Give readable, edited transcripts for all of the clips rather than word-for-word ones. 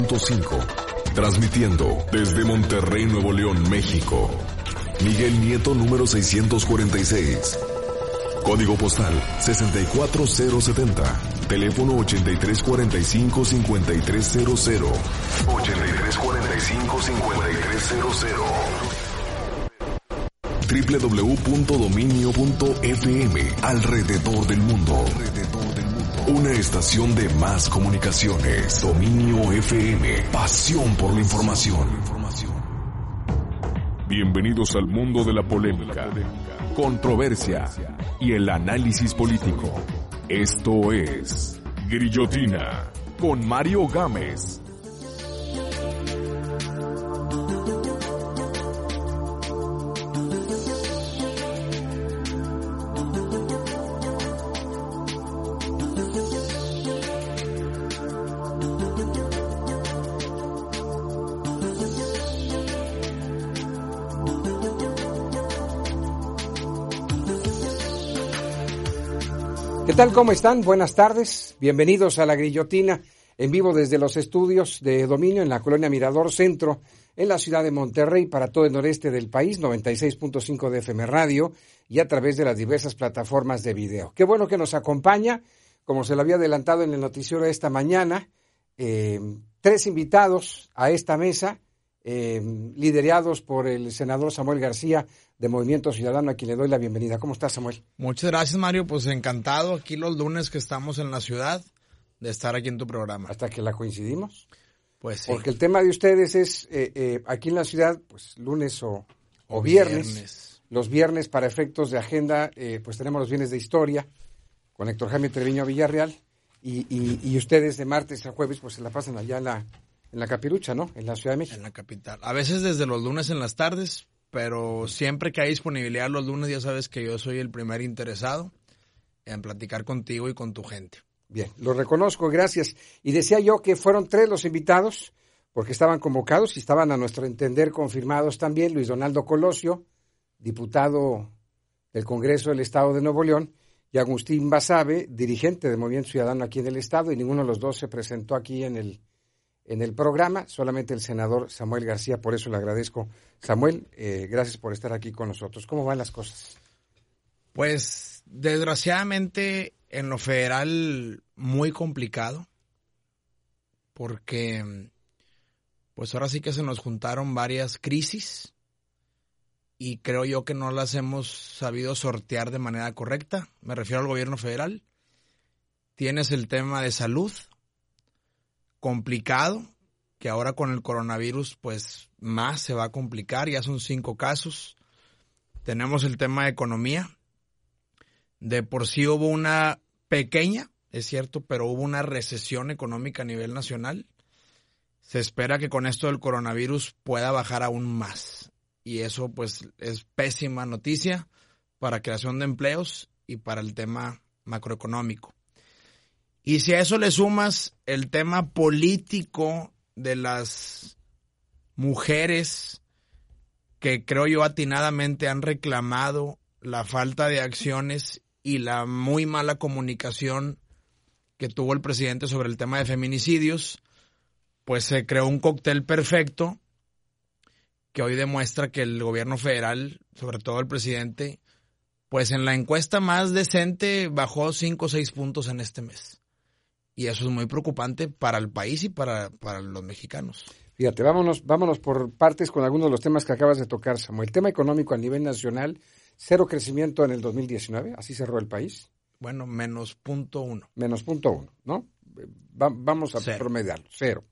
5, transmitiendo desde Monterrey, Nuevo León, México. Miguel Nieto, número 646. Código postal 64070. Teléfono 8345-5300. 8345-5300. www.dominio.fm. Alrededor del mundo. Una estación de Más Comunicaciones. Dominio FM. Pasión por la información. Bienvenidos al mundo de la polémica, controversia y el análisis político. Esto es Grillotina con Mario Gámez. ¿Qué tal? ¿Cómo están? Buenas tardes. Bienvenidos a La Grillotina, en vivo desde los estudios de Dominio en la colonia Mirador Centro, en la ciudad de Monterrey, para todo el noreste del país, 96.5 de FM Radio y a través de las diversas plataformas de video. Qué bueno que nos acompaña, como se lo había adelantado en el noticiero esta mañana, 3 invitados a esta mesa, liderados por el senador Samuel García de Movimiento Ciudadano, a quien le doy la bienvenida. ¿Cómo estás, Samuel? Muchas gracias, Mario. Pues encantado aquí los lunes que estamos en la ciudad de estar aquí en tu programa. Hasta que la coincidimos. Pues sí. Porque el tema de ustedes es aquí en la ciudad, pues lunes o viernes. Los viernes, para efectos de agenda, pues tenemos los viernes de historia con Héctor Jaime Treviño Villarreal y ustedes de martes a jueves pues se la pasan allá en la Capirucha, ¿no? En la Ciudad de México. En la capital. A veces desde los lunes en las tardes, pero siempre que hay disponibilidad los lunes ya sabes que yo soy el primer interesado en platicar contigo y con tu gente. Bien, lo reconozco, gracias. Y decía yo que fueron 3 los invitados, porque estaban convocados y estaban a nuestro entender confirmados también Luis Donaldo Colosio, diputado del Congreso del Estado de Nuevo León, y Agustín Basabe, dirigente del Movimiento Ciudadano aquí en el Estado, y ninguno de los dos se presentó aquí en el programa, solamente el senador Samuel García, por eso le agradezco. Samuel, gracias por estar aquí con nosotros. ¿Cómo van las cosas? Pues, desgraciadamente, en lo federal, muy complicado, porque, pues ahora sí que se nos juntaron varias crisis, y creo yo que no las hemos sabido sortear de manera correcta. Me refiero al gobierno federal. Tienes el tema de salud, complicado, que ahora con el coronavirus pues más se va a complicar, ya son 5 casos. Tenemos el tema de economía, de por sí hubo una pequeña, es cierto, pero hubo una recesión económica a nivel nacional. Se espera que con esto del coronavirus pueda bajar aún más, y eso pues es pésima noticia para creación de empleos y para el tema macroeconómico. Y si a eso le sumas el tema político de las mujeres que creo yo atinadamente han reclamado la falta de acciones y la muy mala comunicación que tuvo el presidente sobre el tema de feminicidios, pues se creó un cóctel perfecto que hoy demuestra que el gobierno federal, sobre todo el presidente, pues en la encuesta más decente bajó 5 o 6 puntos en este mes. Y eso es muy preocupante para el país y para los mexicanos. Fíjate, vámonos por partes con algunos de los temas que acabas de tocar, Samuel. El tema económico a nivel nacional, 0 crecimiento en el 2019, así cerró el país. Bueno, menos 0.1. Menos 0.1, ¿no? Vamos a promediarlo, 0.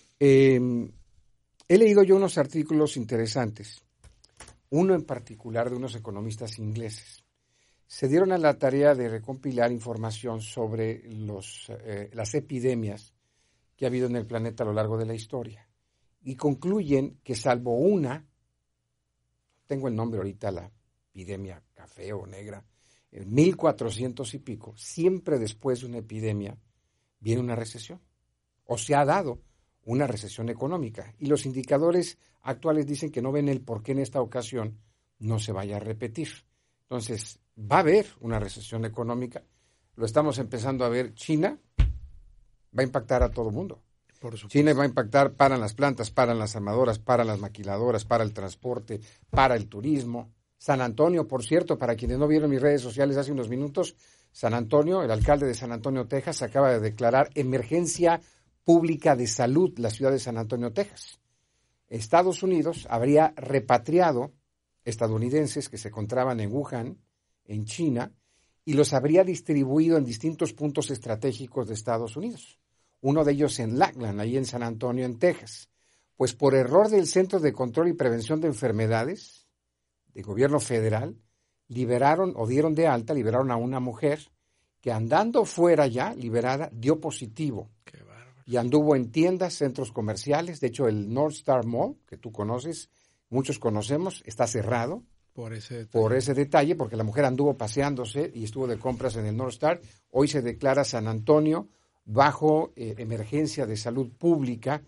He leído yo unos artículos interesantes, uno en particular de unos economistas ingleses. Se dieron a la tarea de recompilar información sobre las epidemias que ha habido en el planeta a lo largo de la historia. Y concluyen que salvo una, tengo el nombre ahorita, la epidemia café o negra, en 1400 y pico, siempre después de una epidemia viene una recesión. O se ha dado una recesión económica. Y los indicadores actuales dicen que no ven el por qué en esta ocasión no se vaya a repetir. Entonces, va a haber una recesión económica, lo estamos empezando a ver. China va a impactar a todo el mundo. Por supuesto. China va a impactar para las plantas, para las armadoras, para las maquiladoras, para el transporte, para el turismo. San Antonio, por cierto, para quienes no vieron mis redes sociales hace unos minutos, San Antonio, el alcalde de San Antonio, Texas, acaba de declarar emergencia pública de salud la ciudad de San Antonio, Texas. Estados Unidos habría repatriado estadounidenses que se encontraban en Wuhan, en China, y los habría distribuido en distintos puntos estratégicos de Estados Unidos. Uno de ellos en Lackland, ahí en San Antonio, en Texas. Pues por error del Centro de Control y Prevención de Enfermedades, del gobierno federal, liberaron a una mujer que andando fuera ya, liberada, dio positivo. Qué bárbaro. Y anduvo en tiendas, centros comerciales. De hecho, el North Star Mall, que tú conoces, muchos conocemos, está cerrado. Por ese detalle, porque la mujer anduvo paseándose y estuvo de compras en el North Star. Hoy se declara San Antonio bajo emergencia de salud pública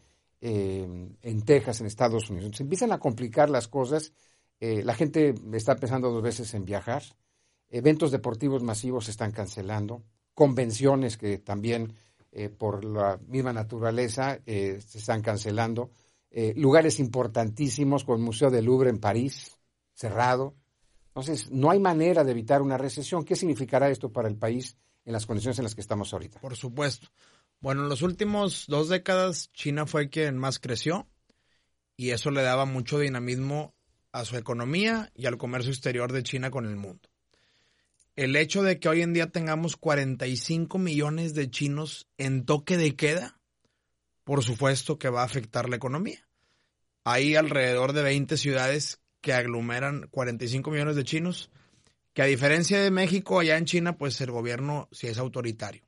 en Texas, en Estados Unidos. Entonces empiezan a complicar las cosas. La gente está pensando 2 veces en viajar. Eventos deportivos masivos se están cancelando. Convenciones que también por la misma naturaleza se están cancelando. Lugares importantísimos como el Museo del Louvre en París, cerrado. Entonces, no hay manera de evitar una recesión. ¿Qué significará esto para el país en las condiciones en las que estamos ahorita? Por supuesto. Bueno, en los últimos 2 décadas, China fue quien más creció y eso le daba mucho dinamismo a su economía y al comercio exterior de China con el mundo. El hecho de que hoy en día tengamos 45 millones de chinos en toque de queda, por supuesto que va a afectar la economía. Hay alrededor de 20 ciudades que aglomeran 45 millones de chinos, que a diferencia de México, allá en China, pues el gobierno sí es autoritario.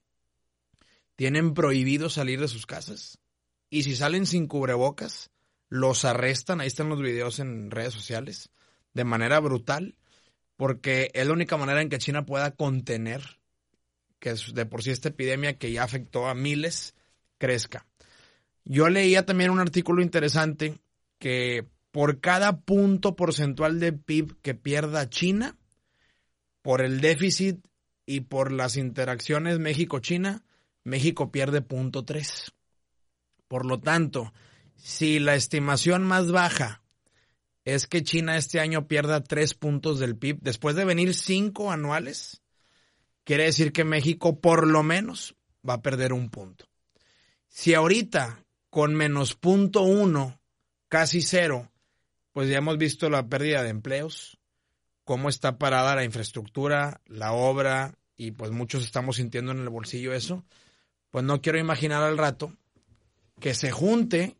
Tienen prohibido salir de sus casas y si salen sin cubrebocas, los arrestan, ahí están los videos en redes sociales, de manera brutal, porque es la única manera en que China pueda contener que es de por sí esta epidemia que ya afectó a miles, crezca. Yo leía también un artículo interesante que por cada punto porcentual de PIB que pierda China, por el déficit y por las interacciones México-China, México pierde 0.3. Por lo tanto, si la estimación más baja es que China este año pierda 3 puntos del PIB, después de venir 5 anuales, quiere decir que México por lo menos va a perder 1 punto. Si ahorita con menos 0.1, casi 0, pues ya hemos visto la pérdida de empleos, cómo está parada la infraestructura, la obra, y pues muchos estamos sintiendo en el bolsillo eso, pues no quiero imaginar al rato que se junte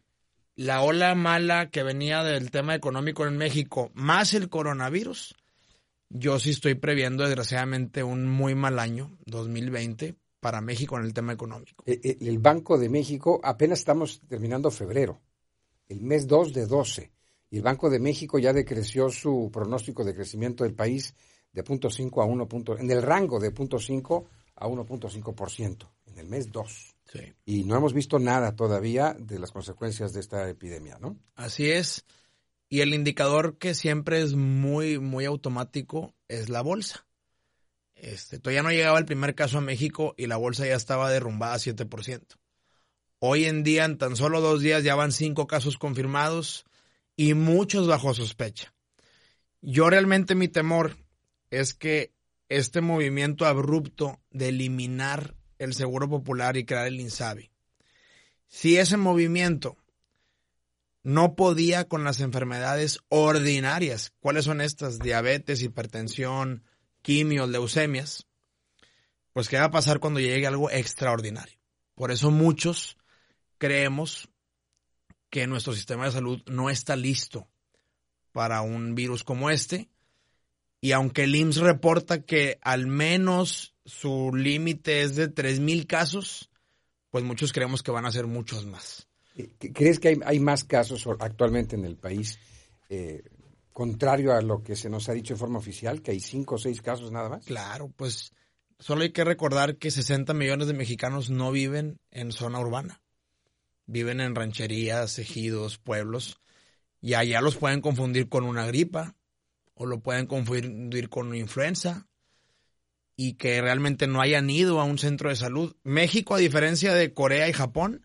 la ola mala que venía del tema económico en México, más el coronavirus. Yo sí estoy previendo desgraciadamente un muy mal año, 2020, para México en el tema económico. El Banco de México, apenas estamos terminando febrero, el mes 2 de 12, y el Banco de México ya decreció su pronóstico de crecimiento del país de 0.5 a 1, en el rango de 0.5 a 1.5%, en el mes 2. Sí. Y no hemos visto nada todavía de las consecuencias de esta epidemia, ¿no? Así es. Y el indicador que siempre es muy, muy automático es la bolsa. Todavía no llegaba el primer caso a México y la bolsa ya estaba derrumbada a 7%. Hoy en día, en tan solo 2 días, ya van 5 casos confirmados y muchos bajo sospecha. Yo realmente mi temor es que este movimiento abrupto de eliminar el Seguro Popular y crear el INSABI, si ese movimiento no podía con las enfermedades ordinarias, ¿cuáles son estas? Diabetes, hipertensión, quimios, leucemias, pues ¿qué va a pasar cuando llegue algo extraordinario? Por eso muchos creemos que nuestro sistema de salud no está listo para un virus como este, y aunque el IMSS reporta que al menos su límite es de 3,000 casos, pues muchos creemos que van a ser muchos más. ¿Crees que hay más casos actualmente en el país, contrario a lo que se nos ha dicho en forma oficial, que hay 5 o 6 casos nada más? Claro, pues solo hay que recordar que 60 millones de mexicanos no viven en zona urbana. Viven en rancherías, ejidos, pueblos, y allá los pueden confundir con una gripa o lo pueden confundir con una influenza y que realmente no hayan ido a un centro de salud. México, a diferencia de Corea y Japón,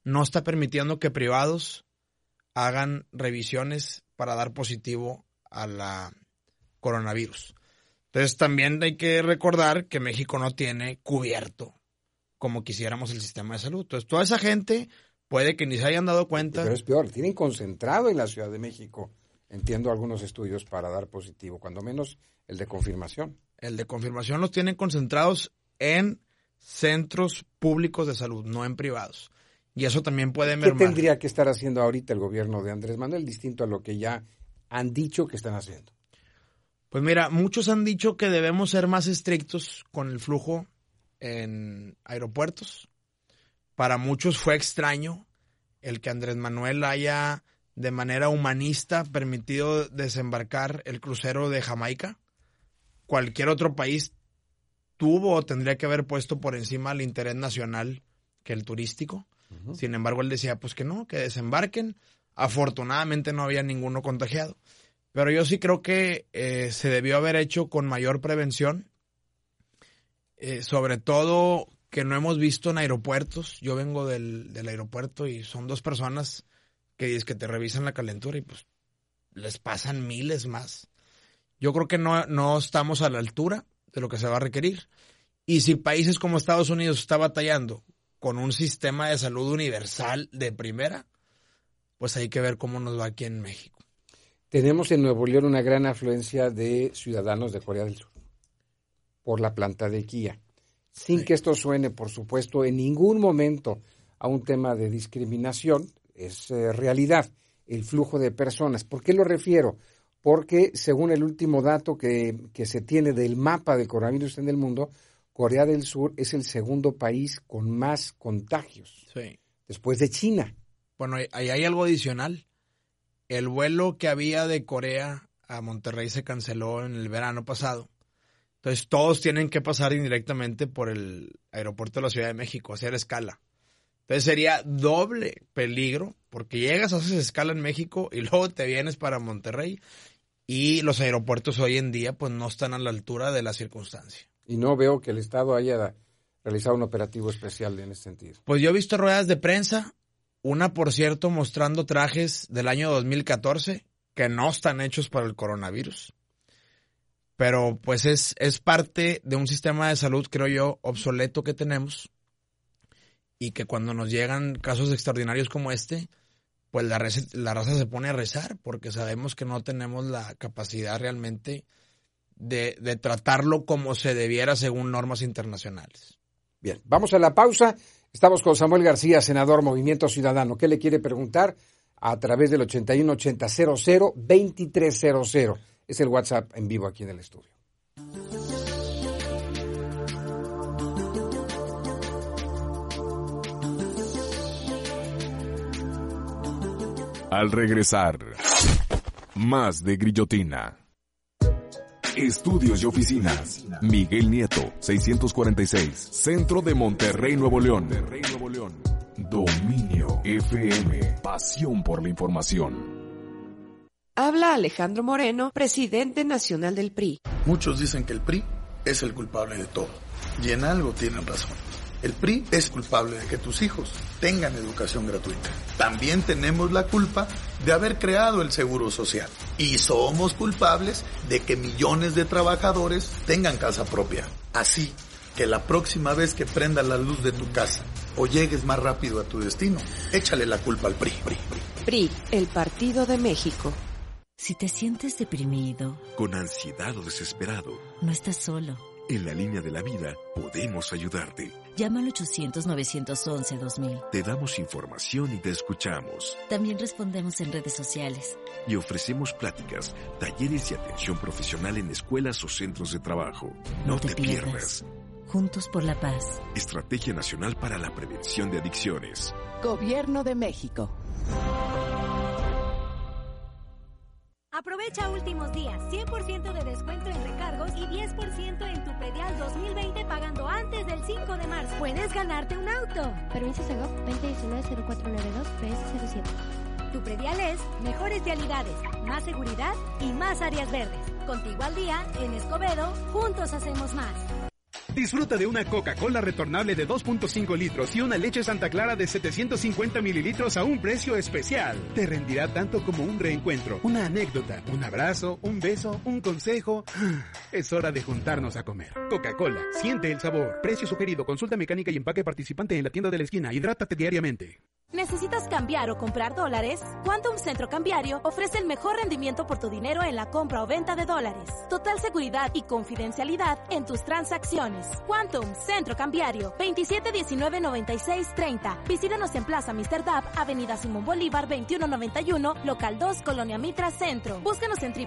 no está permitiendo que privados hagan revisiones para dar positivo a la coronavirus. Entonces también hay que recordar que México no tiene cubierto como quisiéramos el sistema de salud. Entonces toda esa gente puede que ni se hayan dado cuenta. Pero es peor, tienen concentrado en la Ciudad de México, entiendo, algunos estudios para dar positivo, cuando menos el de confirmación. El de confirmación los tienen concentrados en centros públicos de salud, no en privados. Y eso también puede mermar. ¿Qué tendría que estar haciendo ahorita el gobierno de Andrés Manuel, distinto a lo que ya han dicho que están haciendo? Pues mira, muchos han dicho que debemos ser más estrictos con el flujo en aeropuertos. Para muchos fue extraño el que Andrés Manuel haya de manera humanista permitido desembarcar el crucero de Jamaica. Cualquier otro país tuvo o tendría que haber puesto por encima el interés nacional que el turístico. Uh-huh. Sin embargo, él decía pues que no, que desembarquen. Afortunadamente no había ninguno contagiado. Pero yo sí creo que se debió haber hecho con mayor prevención. Sobre todo que no hemos visto en aeropuertos. Yo vengo del aeropuerto y son 2 personas que te revisan la calentura y pues les pasan miles más. Yo creo que no estamos a la altura de lo que se va a requerir. Y si países como Estados Unidos está batallando con un sistema de salud universal de primera, pues hay que ver cómo nos va aquí en México. Tenemos en Nuevo León una gran afluencia de ciudadanos de Corea del Sur por la planta de Kia. Sin que esto suene, por supuesto, en ningún momento a un tema de discriminación, es realidad el flujo de personas. ¿Por qué lo refiero? Porque según el último dato que se tiene del mapa de coronavirus en el mundo, Corea del Sur es el segundo país con más contagios, después de China. Bueno, ahí hay algo adicional. El vuelo que había de Corea a Monterrey se canceló en el verano pasado. Entonces todos tienen que pasar indirectamente por el aeropuerto de la Ciudad de México, hacer escala. Entonces sería doble peligro, porque llegas, haces escala en México y luego te vienes para Monterrey. Y los aeropuertos hoy en día pues no están a la altura de la circunstancia. Y no veo que el Estado haya realizado un operativo especial en ese sentido. Pues yo he visto ruedas de prensa, una por cierto mostrando trajes del año 2014 que no están hechos para el coronavirus. Pero pues es parte de un sistema de salud, creo yo, obsoleto que tenemos y que cuando nos llegan casos extraordinarios como este, pues la raza se pone a rezar porque sabemos que no tenemos la capacidad realmente de tratarlo como se debiera según normas internacionales. Bien, vamos a la pausa. Estamos con Samuel García, senador Movimiento Ciudadano. ¿Qué le quiere preguntar? A través del 8180002300. Es el WhatsApp en vivo aquí en el estudio. Al regresar, más de Grillotina. Estudios y oficinas. Miguel Nieto, 646. Centro de Monterrey, Nuevo León. Dominio FM. Pasión por la información. Habla Alejandro Moreno, presidente nacional del PRI. Muchos dicen que el PRI es el culpable de todo. Y en algo tienen razón. El PRI es culpable de que tus hijos tengan educación gratuita. También tenemos la culpa de haber creado el Seguro Social. Y somos culpables de que millones de trabajadores tengan casa propia. Así que la próxima vez que prenda la luz de tu casa o llegues más rápido a tu destino, échale la culpa al PRI. PRI, el Partido de México. Si te sientes deprimido, con ansiedad o desesperado, no estás solo. En la línea de la vida podemos ayudarte. Llama al 800-911-2000. Te damos información y te escuchamos. También respondemos en redes sociales. Y ofrecemos pláticas, talleres y atención profesional en escuelas o centros de trabajo. No te pierdas. Juntos por la paz. Estrategia Nacional para la Prevención de Adicciones. Gobierno de México. Aprovecha últimos días, 100% de descuento en recargos y 10% en tu predial 2020 pagando antes del 5 de marzo. Puedes ganarte un auto. Permiso Segov 2019-0492-PS07. Tu predial es mejores vialidades, más seguridad y más áreas verdes. Contigo al día, en Escobedo, juntos hacemos más. Disfruta de una Coca-Cola retornable de 2.5 litros y una leche Santa Clara de 750 mililitros a un precio especial. Te rendirá tanto como un reencuentro, una anécdota, un abrazo, un beso, un consejo. Es hora de juntarnos a comer. Coca-Cola, siente el sabor. Precio sugerido, consulta mecánica y empaque participante en la tienda de la esquina. Hidrátate diariamente. ¿Necesitas cambiar o comprar dólares? Quantum Centro Cambiario ofrece el mejor rendimiento por tu dinero en la compra o venta de dólares. Total seguridad y confidencialidad en tus transacciones. Quantum Centro Cambiario, 2719-9630. Visítanos en Plaza Mr. Dab, Avenida Simón Bolívar, 2191, Local 2, Colonia Mitra Centro. Búscanos en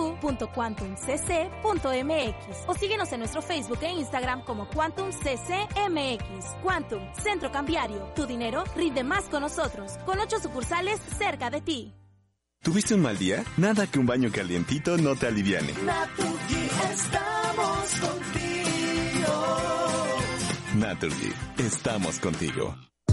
www.quantumcc.mx o síguenos en nuestro Facebook e Instagram como Quantum CCMX. Quantum Centro Cambiario. Tu dinero rinde más con nosotros, con 8 sucursales cerca de ti. ¿Tuviste un mal día? Nada que un baño calientito no te aliviane. Naturgy, estamos contigo. Naturgy, estamos contigo.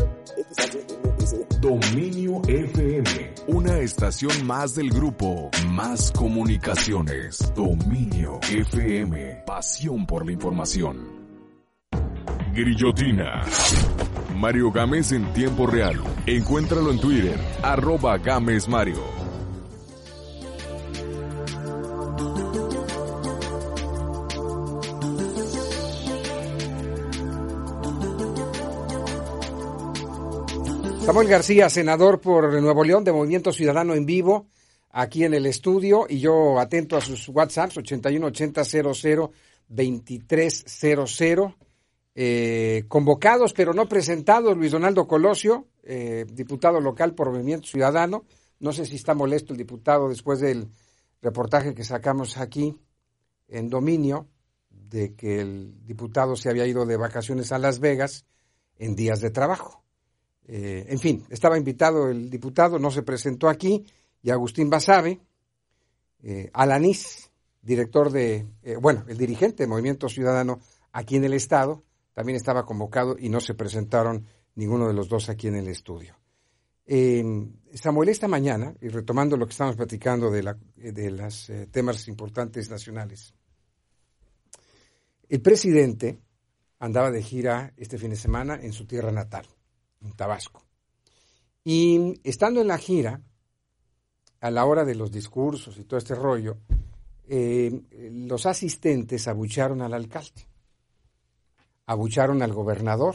Dominio FM, una estación más del grupo Más Comunicaciones. Dominio FM, pasión por la información. Grillotina. Mario Gámez en tiempo real. Encuéntralo en Twitter, @GámezMario. Samuel García, senador por Nuevo León de Movimiento Ciudadano en vivo, aquí en el estudio, y yo atento a sus WhatsApps, 8180002300. Convocados pero no presentados, Luis Donaldo Colosio, diputado local por Movimiento Ciudadano. No sé si está molesto el diputado después del reportaje que sacamos aquí en Dominio, de que el diputado se había ido de vacaciones a Las Vegas en días de trabajo. En fin, estaba invitado el diputado, no se presentó aquí, y Agustín Basabe, Alanís, director el dirigente de Movimiento Ciudadano aquí en el Estado, también estaba convocado y no se presentaron ninguno de los dos aquí en el estudio. Samuel, esta mañana, y retomando lo que estamos platicando de los temas importantes nacionales, el presidente andaba de gira este fin de semana en su tierra natal, en Tabasco. Y estando en la gira, a la hora de los discursos y todo este rollo, los asistentes abuchearon al alcalde, abucharon al gobernador,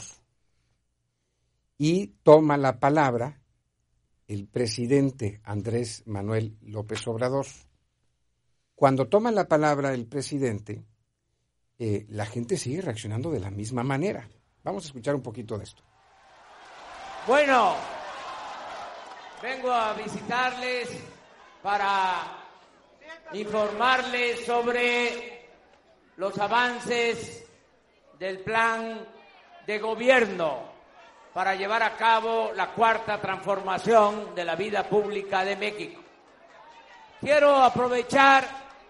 y toma la palabra el presidente Andrés Manuel López Obrador. Cuando toma la palabra el presidente, la gente sigue reaccionando de la misma manera. Vamos a escuchar un poquito de esto. Bueno, vengo a visitarles para informarles sobre los avances del plan de gobierno para llevar a cabo la cuarta transformación de la vida pública de México. Quiero aprovechar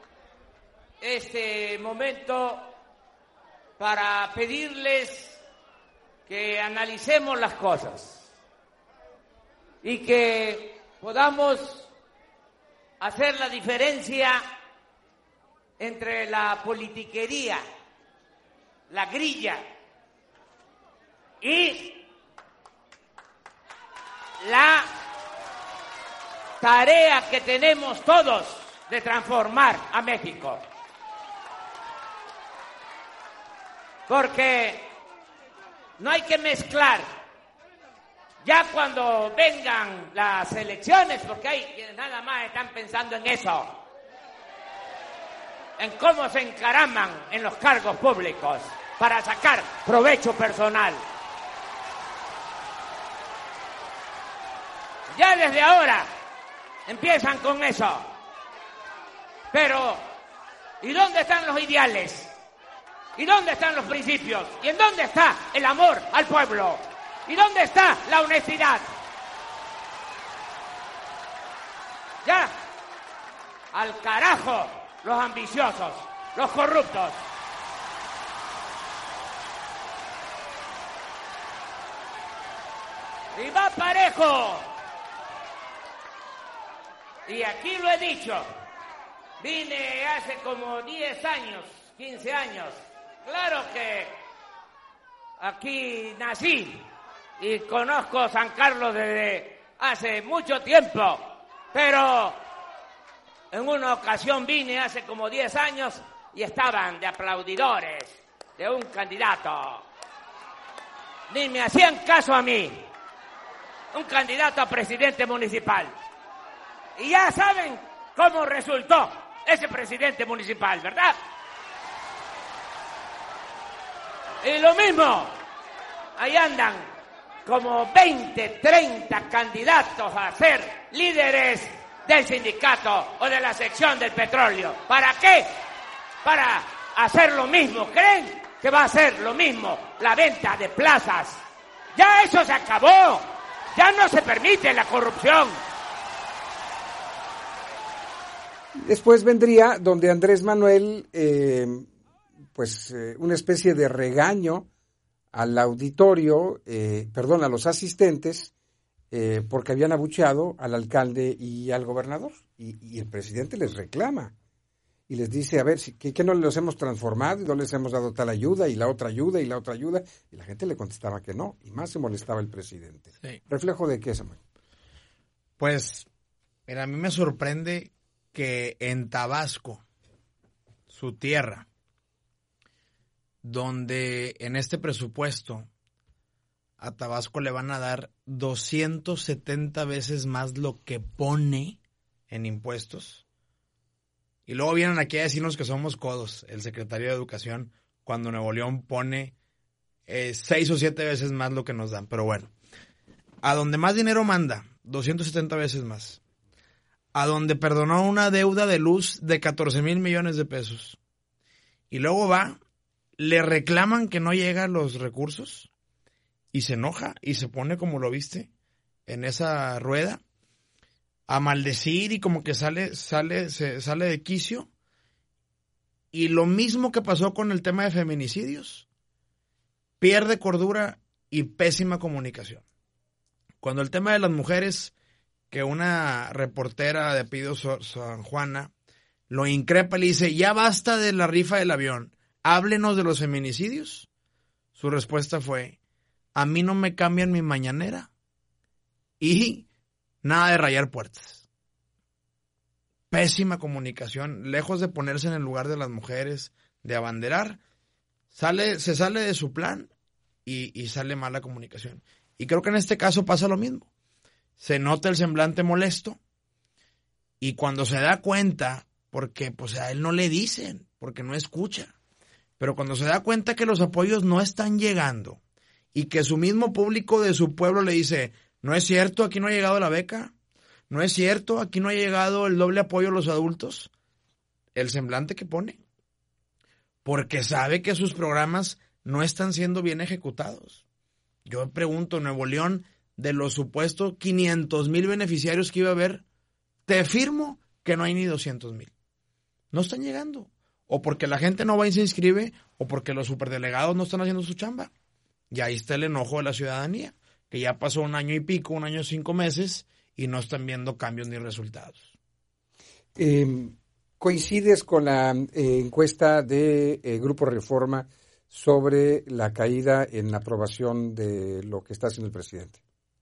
este momento para pedirles que analicemos las cosas y que podamos hacer la diferencia entre la politiquería, la grilla y la tarea que tenemos todos de transformar a México. Porque no hay que mezclar. Ya cuando vengan las elecciones, porque hay quienes nada más están pensando en eso, en cómo se encaraman en los cargos públicos para sacar provecho personal. Ya desde ahora empiezan con eso. Pero, ¿y dónde están los ideales? ¿Y dónde están los principios? ¿Y en dónde está el amor al pueblo? ¿Y dónde está la honestidad? Ya, al carajo los ambiciosos, los corruptos. Y va parejo. Y aquí lo he dicho. Vine hace como 10 años, 15 años. Claro que aquí nací y conozco San Carlos desde hace mucho tiempo, pero en una ocasión vine hace como 10 años y estaban de aplaudidores de un candidato. Ni me hacían caso a mí, un candidato a presidente municipal. Y ya saben cómo resultó ese presidente municipal, ¿verdad? Y lo mismo, ahí andan como 20, 30 candidatos a ser líderes del sindicato o de la sección del petróleo. ¿Para qué? Para hacer lo mismo. ¿Creen que va a hacer lo mismo la venta de plazas? Ya eso se acabó. Ya no se permite la corrupción. Después vendría donde Andrés Manuel, una especie de regaño al auditorio, a los asistentes, porque habían abucheado al alcalde y al gobernador. Y el presidente les reclama y les dice, a ver, ¿qué no los hemos transformado? ¿No les hemos dado tal ayuda y la otra ayuda y la otra ayuda? Y la gente le contestaba que no, y más se molestaba el presidente. Sí. ¿Reflejo de qué, Samuel? Pues, mira, a mí me sorprende que en Tabasco, su tierra, donde en este presupuesto a Tabasco le van a dar 270 veces más lo que pone en impuestos. Y luego vienen aquí a decirnos que somos codos, el secretario de Educación, cuando Nuevo León pone 6 o 7 veces más lo que nos dan. Pero bueno, a donde más dinero manda, 270 veces más. A donde perdonó una deuda de luz de 14,000 millones de pesos. Y luego va, le reclaman que no llegan los recursos y se enoja y se pone, como lo viste, en esa rueda, a maldecir y como que se sale de quicio. Y lo mismo que pasó con el tema de feminicidios, pierde cordura y pésima comunicación. Cuando el tema de las mujeres, que una reportera de apellido San Juana lo increpa y le dice, ya basta de la rifa del avión, háblenos de los feminicidios. Su respuesta fue, a mí no me cambian mi mañanera y nada de rayar puertas. Pésima comunicación, lejos de ponerse en el lugar de las mujeres, de abanderar, se sale de su plan y sale mala comunicación. Y creo que en este caso pasa lo mismo. Se nota el semblante molesto y cuando se da cuenta, porque pues a él no le dicen, porque no escucha, pero cuando se da cuenta que los apoyos no están llegando y que su mismo público de su pueblo le dice, no es cierto, aquí no ha llegado la beca, no es cierto, aquí no ha llegado el doble apoyo a los adultos, el semblante que pone, porque sabe que sus programas no están siendo bien ejecutados. Yo me pregunto, Nuevo León, de los supuestos 500,000 beneficiarios que iba a haber, te firmo que no hay ni 200,000. No están llegando. O porque la gente no va y se inscribe, o porque los superdelegados no están haciendo su chamba. Y ahí está el enojo de la ciudadanía, que ya pasó 1 año y pico, 1 año y 5 meses, y no están viendo cambios ni resultados. ¿Coincides con la encuesta de Grupo Reforma sobre la caída en la aprobación de lo que está haciendo el presidente?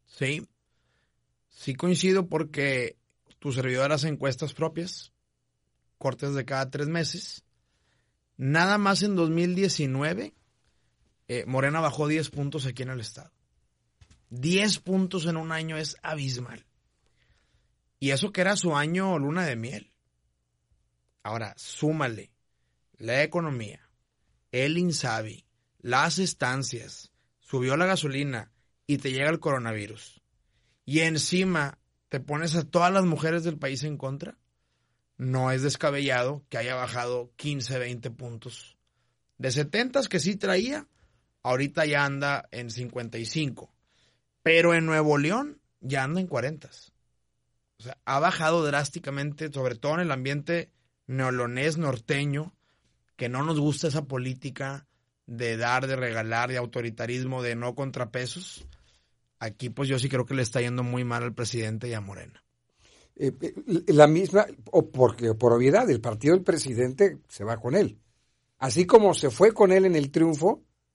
Sí coincido porque tu servidor hace encuestas propias, cortes de cada 3 meses. Nada más en 2019, Morena bajó 10 puntos aquí en el estado. 10 puntos en un año es abismal. Y eso que era su año luna de miel. Ahora, súmale la economía, el INSABI, las estancias, subió la gasolina y te llega el coronavirus. Y encima te pones a todas las mujeres del país en contra. No es descabellado que haya bajado 15, 20 puntos. De 70 que sí traía, ahorita ya anda en 55. Pero en Nuevo León ya anda en 40. O sea, ha bajado drásticamente, sobre todo en el ambiente neolonés norteño, que no nos gusta esa política de dar, de regalar, de autoritarismo, de no contrapesos. Aquí pues yo sí creo que le está yendo muy mal al presidente y a Morena. La misma, o porque por obviedad, el partido del presidente se va con él. Así como se fue con él en el triunfo,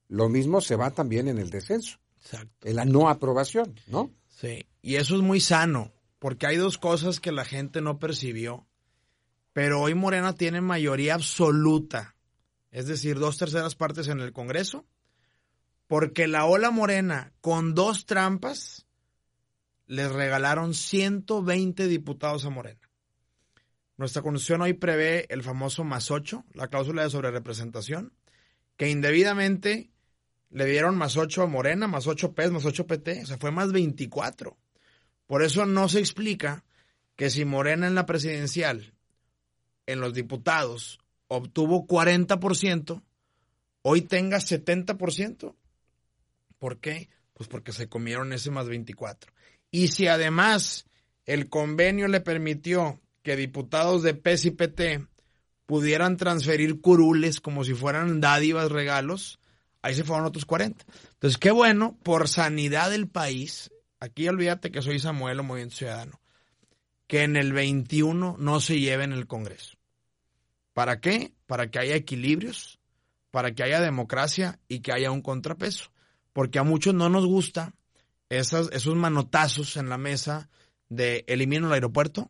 lo mismo se va también en el descenso. Exacto. En la no aprobación, ¿no? Sí, y eso es muy sano, porque hay dos cosas que la gente no percibió, pero hoy Morena tiene mayoría absoluta, es decir, 2/3 partes en el Congreso, porque la ola morena, con 2 trampas, les regalaron 120 diputados a Morena. Nuestra Constitución hoy prevé el famoso +8, la cláusula de sobrerepresentación, que indebidamente le dieron +8 a Morena, +8 PES, +8 PT, o sea, fue +24. Por eso no se explica que si Morena en la presidencial, en los diputados, obtuvo 40%, hoy tenga 70%. ¿Por qué? Pues porque se comieron ese +24. Y si además el convenio le permitió que diputados de PES y PT pudieran transferir curules como si fueran dádivas, regalos, ahí se fueron otros 40. Entonces, qué bueno, por sanidad del país, aquí olvídate que soy Samuel o Movimiento Ciudadano, que en el 21 no se lleve en el Congreso. ¿Para qué? Para que haya equilibrios, para que haya democracia y que haya un contrapeso. Porque a muchos no nos gusta esos manotazos en la mesa de elimino el aeropuerto,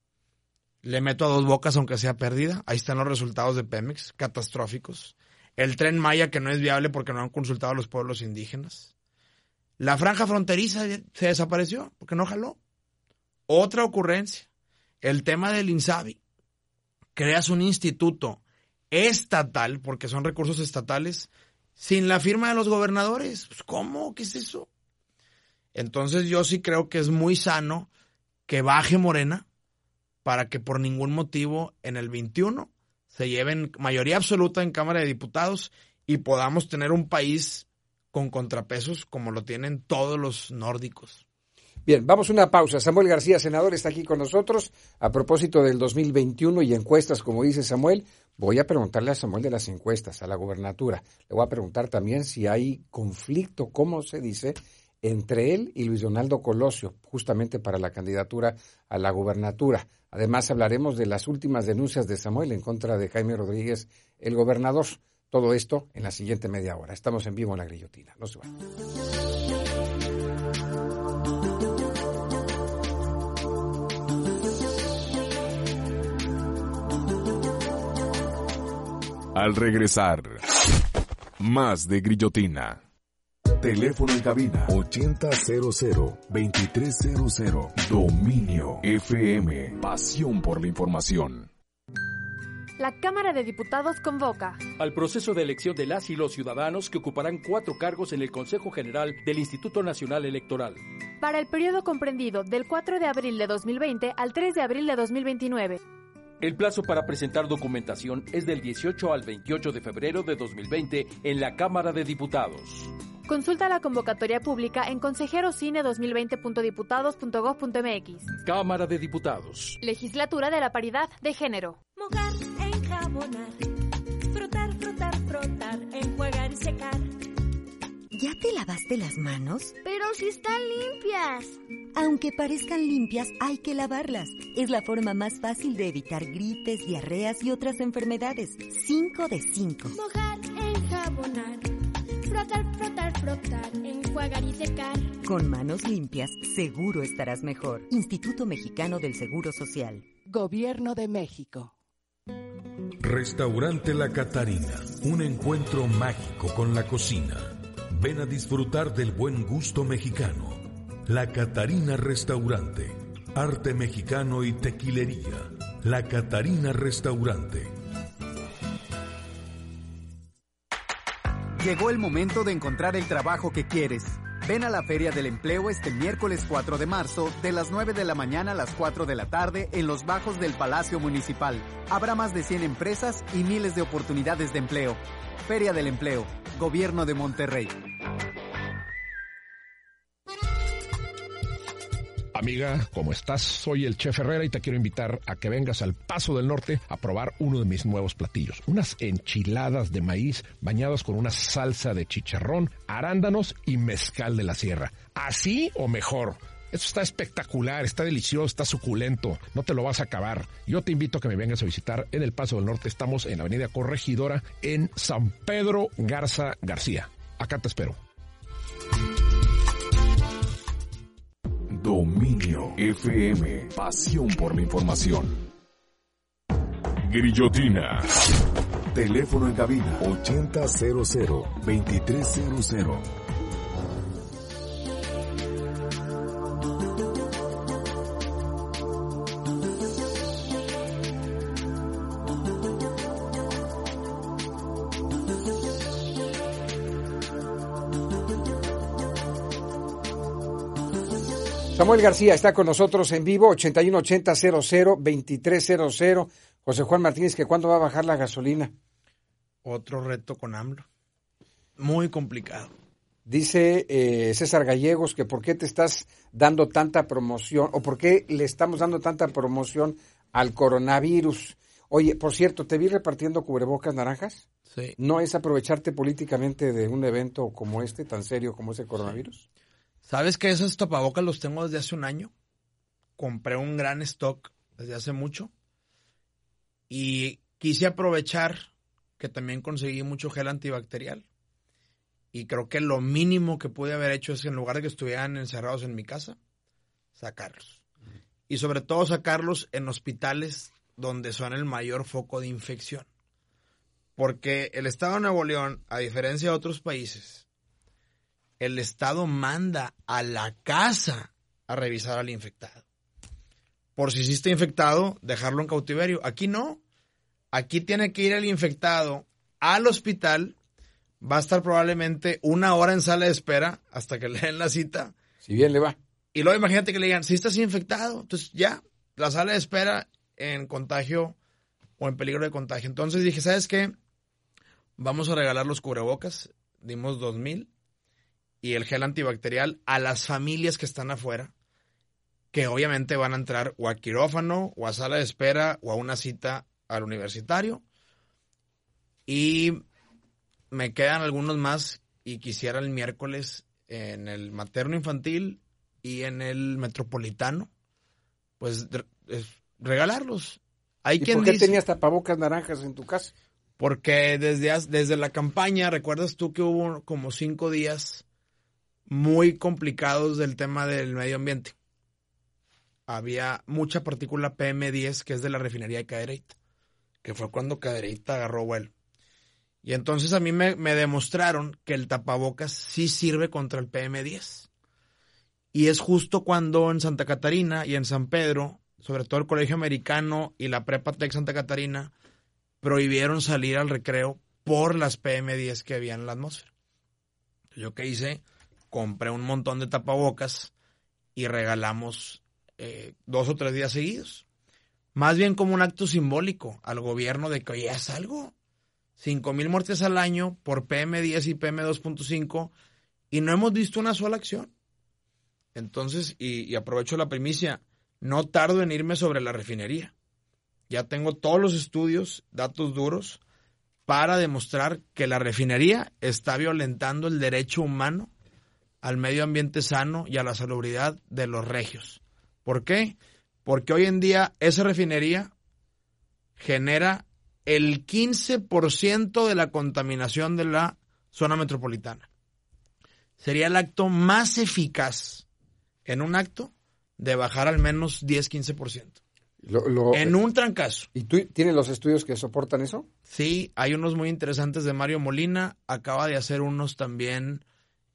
le meto a 2 Bocas aunque sea pérdida. Ahí están los resultados de Pemex, catastróficos. El Tren Maya, que no es viable porque no han consultado a los pueblos indígenas. La franja fronteriza se desapareció porque no jaló. Otra ocurrencia, el tema del INSABI. Creas un instituto estatal, porque son recursos estatales, sin la firma de los gobernadores. Pues, ¿cómo? ¿Qué es eso? Entonces yo sí creo que es muy sano que baje Morena para que por ningún motivo en el 21 se lleven mayoría absoluta en Cámara de Diputados y podamos tener un país con contrapesos como lo tienen todos los nórdicos. Bien, vamos a una pausa. Samuel García, senador, está aquí con nosotros. A propósito del 2021 y encuestas, como dice Samuel, voy a preguntarle a Samuel de las encuestas, a la gubernatura. Le voy a preguntar también si hay conflicto, ¿cómo se dice?, entre él y Luis Donaldo Colosio, justamente para la candidatura a la gubernatura. Además, hablaremos de las últimas denuncias de Samuel en contra de Jaime Rodríguez, el gobernador. Todo esto en la siguiente media hora. Estamos en vivo en La Grillotina. No se vayan. Al regresar, más de Grillotina. Teléfono en cabina 8000-2300. Dominio FM. Pasión por la información. La Cámara de Diputados convoca al proceso de elección de las y los ciudadanos que ocuparán 4 cargos en el Consejo General del Instituto Nacional Electoral. Para el periodo comprendido del 4 de abril de 2020 al 3 de abril de 2029. El plazo para presentar documentación es del 18 al 28 de febrero de 2020 en la Cámara de Diputados. Consulta la convocatoria pública en consejerocine2020.diputados.gov.mx. Cámara de Diputados. Legislatura de la Paridad de Género. Mojar, enjabonar, frotar, frotar, frotar, enjuagar y secar. ¿Ya te lavaste las manos? Pero si están limpias. Aunque parezcan limpias, hay que lavarlas. Es la forma más fácil de evitar gripes, diarreas y otras enfermedades. 5 de 5. Mojar, enjabonar, frotar, frotar, frotar, enjuagar y secar. Con manos limpias, seguro estarás mejor. Instituto Mexicano del Seguro Social. Gobierno de México. Restaurante La Catarina. Un encuentro mágico con la cocina. Ven a disfrutar del buen gusto mexicano. La Catarina Restaurante. Arte mexicano y tequilería. La Catarina Restaurante. Llegó el momento de encontrar el trabajo que quieres. Ven a la Feria del Empleo este miércoles 4 de marzo, de las 9 de la mañana a las 4 de la tarde, en los bajos del Palacio Municipal. Habrá más de 100 empresas y miles de oportunidades de empleo. Feria del Empleo, Gobierno de Monterrey. Amiga, ¿cómo estás? Soy el Chef Herrera y te quiero invitar a que vengas al Paso del Norte a probar uno de mis nuevos platillos. Unas enchiladas de maíz bañadas con una salsa de chicharrón, arándanos y mezcal de la sierra. ¿Así o mejor? Esto está espectacular, está delicioso, está suculento. No te lo vas a acabar. Yo te invito a que me vengas a visitar en el Paso del Norte. Estamos en la Avenida Corregidora en San Pedro Garza García. Acá te espero. Dominio FM. Pasión por la información. Grillotina. Teléfono en cabina 8000-2300. Samuel García está con nosotros en vivo, 8180-00-2300. José Juan Martínez, que ¿cuándo va a bajar la gasolina? Otro reto con AMLO. Muy complicado. Dice César Gallegos que por qué te estás dando tanta promoción, o por qué le estamos dando tanta promoción al coronavirus. Oye, por cierto, ¿te vi repartiendo cubrebocas naranjas? Sí. ¿No es aprovecharte políticamente de un evento como este, tan serio como es el coronavirus? ¿Sabes que esos tapabocas los tengo desde hace un año? Compré un gran stock desde hace mucho. Y quise aprovechar que también conseguí mucho gel antibacterial. Y creo que lo mínimo que pude haber hecho es, en lugar de que estuvieran encerrados en mi casa, sacarlos. Y sobre todo sacarlos en hospitales donde son el mayor foco de infección. Porque el Estado de Nuevo León, a diferencia de otros países, el Estado manda a la casa a revisar al infectado. Por si sí está infectado, dejarlo en cautiverio. Aquí no. Aquí tiene que ir el infectado al hospital. Va a estar probablemente 1 hora en sala de espera hasta que le den la cita. Si bien le va. Y luego imagínate que le digan, si estás infectado, entonces ya, la sala de espera en contagio o en peligro de contagio. Entonces dije, ¿sabes qué? Vamos a regalar los cubrebocas. Dimos 2,000. Y el gel antibacterial a las familias que están afuera, que obviamente van a entrar o a quirófano, o a sala de espera, o a una cita al universitario. Y me quedan algunos más y quisiera el miércoles en el materno infantil y en el metropolitano, pues regalarlos. Hay ¿Y quien por qué dice, tenías tapabocas naranjas en tu casa? Porque desde la campaña, ¿recuerdas tú que hubo como 5 días muy complicados del tema del medio ambiente? Había mucha partícula PM10 que es de la refinería de Cadereyta, que fue cuando Cadereyta agarró vuelo. Y entonces a mí me demostraron que el tapabocas sí sirve contra el PM10. Y es justo cuando en Santa Catarina y en San Pedro, sobre todo el Colegio Americano y la Prepa Tec Santa Catarina, prohibieron salir al recreo por las PM10 que había en la atmósfera. ¿Yo qué hice? Compré un montón de tapabocas y regalamos 2 o 3 días seguidos. Más bien como un acto simbólico al gobierno de que, oye, haz algo. 5,000 muertes al año por PM10 y PM2.5 y no hemos visto una sola acción. Entonces, y aprovecho la primicia, no tardo en irme sobre la refinería. Ya tengo todos los estudios, datos duros, para demostrar que la refinería está violentando el derecho humano al medio ambiente sano y a la salubridad de los regios. ¿Por qué? Porque hoy en día esa refinería genera el 15% de la contaminación de la zona metropolitana. Sería el acto más eficaz en un acto de bajar al menos 10-15%. En un trancazo. ¿Y tú tienes los estudios que soportan eso? Sí, hay unos muy interesantes de Mario Molina. Acaba de hacer unos también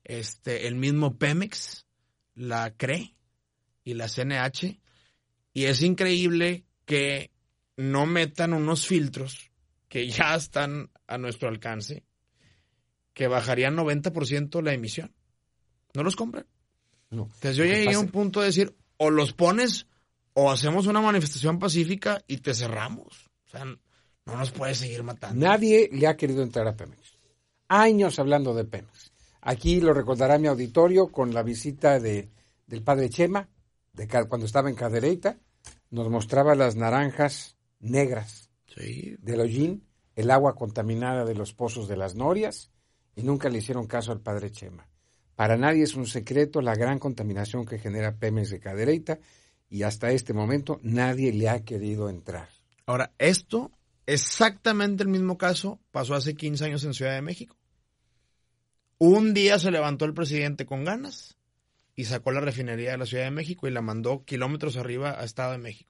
el mismo Pemex, la CRE y la CNH. Y es increíble que no metan unos filtros que ya están a nuestro alcance, que bajarían 90% la emisión. No los compran. No. Entonces yo llegué a un punto de decir, o los pones o hacemos una manifestación pacífica y te cerramos. O sea, no nos puedes seguir matando. Nadie le ha querido entrar a Pemex. Años hablando de Pemex. Aquí lo recordará mi auditorio con la visita del padre Chema, cuando estaba en Cadereyta, nos mostraba las naranjas negras del Hollín, el agua contaminada de los pozos de las Norias, y nunca le hicieron caso al padre Chema. Para nadie es un secreto la gran contaminación que genera Pemex de Cadereyta, y hasta este momento nadie le ha querido entrar. Ahora, esto, exactamente el mismo caso, pasó hace 15 años en Ciudad de México. Un día se levantó el presidente con ganas y sacó la refinería de la Ciudad de México y la mandó kilómetros arriba a Estado de México.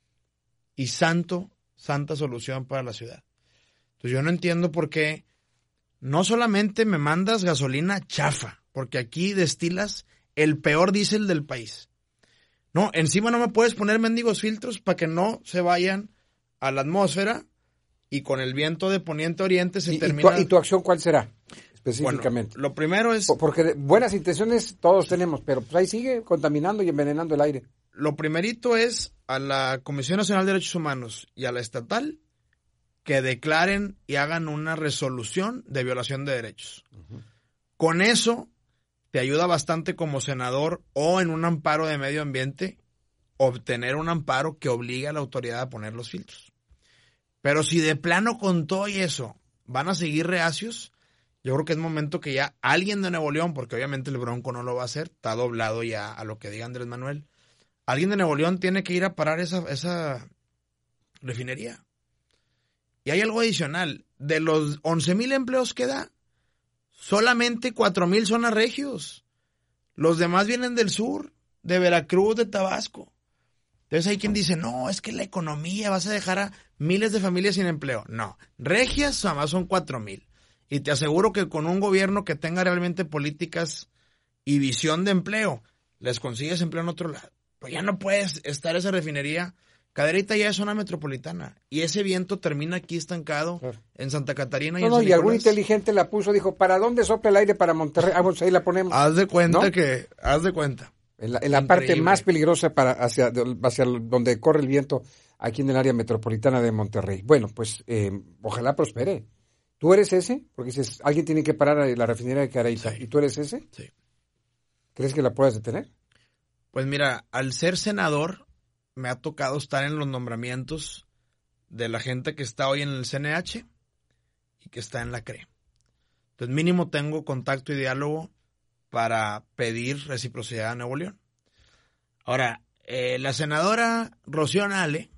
Y santa solución para la ciudad. Entonces yo no entiendo por qué no solamente me mandas gasolina chafa, porque aquí destilas el peor diésel del país. No, encima no me puedes poner mendigos filtros para que no se vayan a la atmósfera y con el viento de poniente a oriente se termina. ¿Y tu acción cuál será específicamente? Bueno, lo primero es... Porque buenas intenciones todos tenemos, pero pues ahí sigue contaminando y envenenando el aire. Lo primerito es a la Comisión Nacional de Derechos Humanos y a la estatal que declaren y hagan una resolución de violación de derechos. Uh-huh. Con eso te ayuda bastante como senador o en un amparo de medio ambiente obtener un amparo que obligue a la autoridad a poner los filtros. Pero si de plano con todo y eso van a seguir reacios, yo creo que es momento que ya alguien de Nuevo León, porque obviamente el Bronco no lo va a hacer, está doblado ya a lo que diga Andrés Manuel, alguien de Nuevo León tiene que ir a parar esa refinería. Y hay algo adicional, de los 11,000 empleos que da, solamente 4,000 son a regios. Los demás vienen del sur, de Veracruz, de Tabasco. Entonces hay quien dice, no, es que la economía, vas a dejar a miles de familias sin empleo. No, regias además son 4,000. Y te aseguro que con un gobierno que tenga realmente políticas y visión de empleo, les consigues empleo en otro lado. Pues ya no puedes estar esa refinería. Cadereyta ya es zona metropolitana. Y ese viento termina aquí estancado, claro, en Santa Catarina y en San Nicolás. Y algún inteligente la puso, dijo, ¿para dónde sopla el aire para Monterrey? Pues ahí la ponemos. Haz de cuenta. En la parte más peligrosa hacia donde corre el viento, aquí en el área metropolitana de Monterrey. Bueno, pues ojalá prospere. ¿Tú eres ese? Porque dices, alguien tiene que parar a la refinería de Cadereyta. Sí. ¿Y tú eres ese? Sí. ¿Crees que la puedas detener? Pues mira, al ser senador, me ha tocado estar en los nombramientos de la gente que está hoy en el CNH y que está en la CRE. Entonces mínimo tengo contacto y diálogo para pedir reciprocidad a Nuevo León. Ahora, la senadora Rocío Nale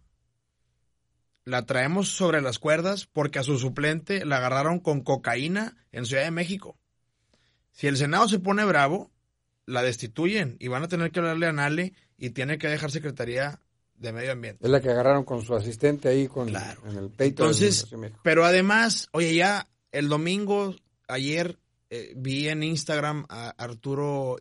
la traemos sobre las cuerdas porque a su suplente la agarraron con cocaína en Ciudad de México. Si el Senado se pone bravo, la destituyen y van a tener que hablarle a Nale y tiene que dejar Secretaría de Medio Ambiente. Es la que agarraron con su asistente ahí claro, en el peito. Entonces, pero además, oye, ya el domingo, ayer, vi en Instagram a Arturo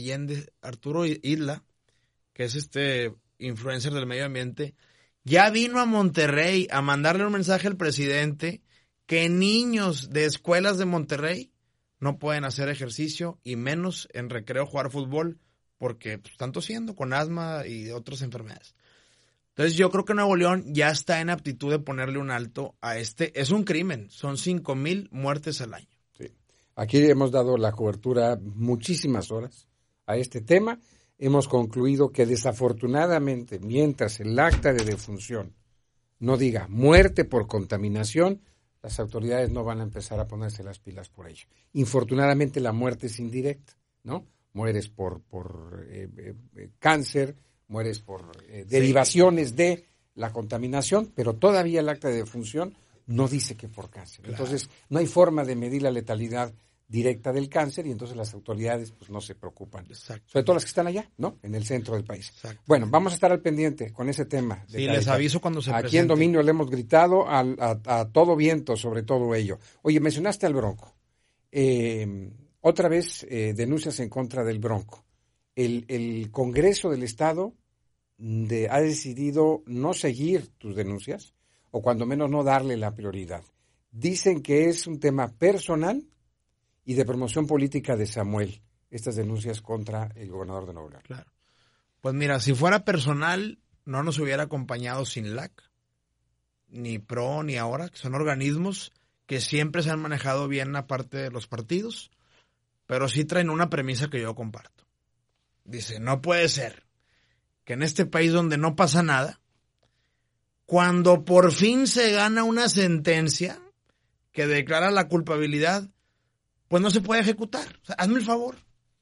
Isla, que es influencer del medio ambiente, ya vino a Monterrey a mandarle un mensaje al presidente que niños de escuelas de Monterrey no pueden hacer ejercicio y menos en recreo jugar fútbol porque están tosiendo con asma y otras enfermedades. Entonces yo creo que Nuevo León ya está en aptitud de ponerle un alto a es un crimen, son 5,000 muertes al año. Sí. Aquí hemos dado la cobertura muchísimas horas a este tema. Hemos concluido que desafortunadamente, mientras el acta de defunción no diga muerte por contaminación, las autoridades no van a empezar a ponerse las pilas por ello. Infortunadamente la muerte es indirecta, ¿no? Mueres por cáncer, mueres por derivaciones de la contaminación, pero todavía el acta de defunción no dice que por cáncer. Claro. Entonces no hay forma de medir la letalidad directa del cáncer y entonces las autoridades pues no se preocupan. Exacto. Sobre todo las que están allá, ¿no? En el centro del país. Exacto. Bueno, vamos a estar al pendiente con ese tema. Sí, les aviso cuando se presente. Aquí en Dominio le hemos gritado a todo viento sobre todo ello. Oye, mencionaste al Bronco. Otra vez denuncias en contra del Bronco. El Congreso del Estado ha decidido no seguir tus denuncias o cuando menos no darle la prioridad. Dicen que es un tema personal y de promoción política de Samuel, estas denuncias contra el gobernador de Nuevo León. Claro. Pues mira, si fuera personal, no nos hubiera acompañado SINLAC, ni PRO, ni ahora, que son organismos que siempre se han manejado bien aparte de los partidos, pero sí traen una premisa que yo comparto. Dice, no puede ser que en este país donde no pasa nada, cuando por fin se gana una sentencia que declara la culpabilidad, pues no se puede ejecutar. O sea, hazme el favor.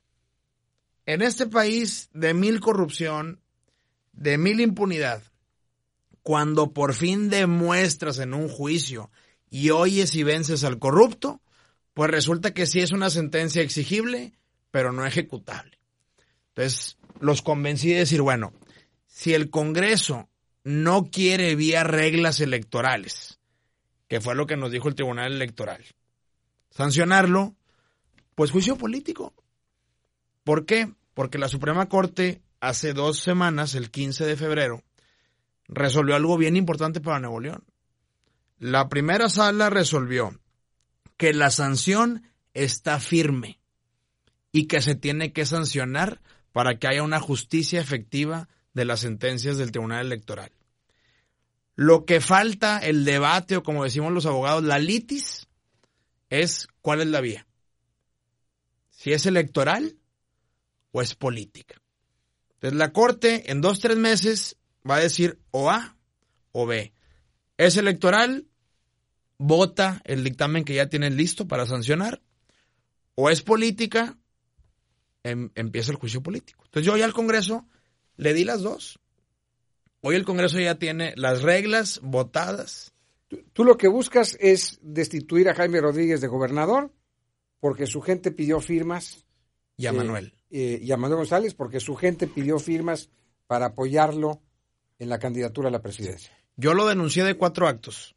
En este país de 1,000 corrupción, de 1,000 impunidad, cuando por fin demuestras en un juicio y oyes y vences al corrupto, pues resulta que sí es una sentencia exigible, pero no ejecutable. Entonces, los convencí de decir, bueno, si el Congreso no quiere vía reglas electorales, que fue lo que nos dijo el Tribunal Electoral, sancionarlo, pues juicio político. ¿Por qué? Porque la Suprema Corte hace 2 semanas, el 15 de febrero, resolvió algo bien importante para Nuevo León. La primera sala resolvió que la sanción está firme y que se tiene que sancionar para que haya una justicia efectiva de las sentencias del Tribunal Electoral. Lo que falta, el debate, o como decimos los abogados, la litis, es cuál es la vía. Si es electoral o es política. Entonces la Corte en 2-3 meses va a decir o A o B. Es electoral, vota el dictamen que ya tienen listo para sancionar, o es política, empieza el juicio político. Entonces yo ya al Congreso le di las dos. Hoy el Congreso ya tiene las reglas votadas. Tú lo que buscas es destituir a Jaime Rodríguez de gobernador porque su gente pidió firmas. Y a Manuel. Y a Manuel González porque su gente pidió firmas para apoyarlo en la candidatura a la presidencia. Yo lo denuncié de 4 actos.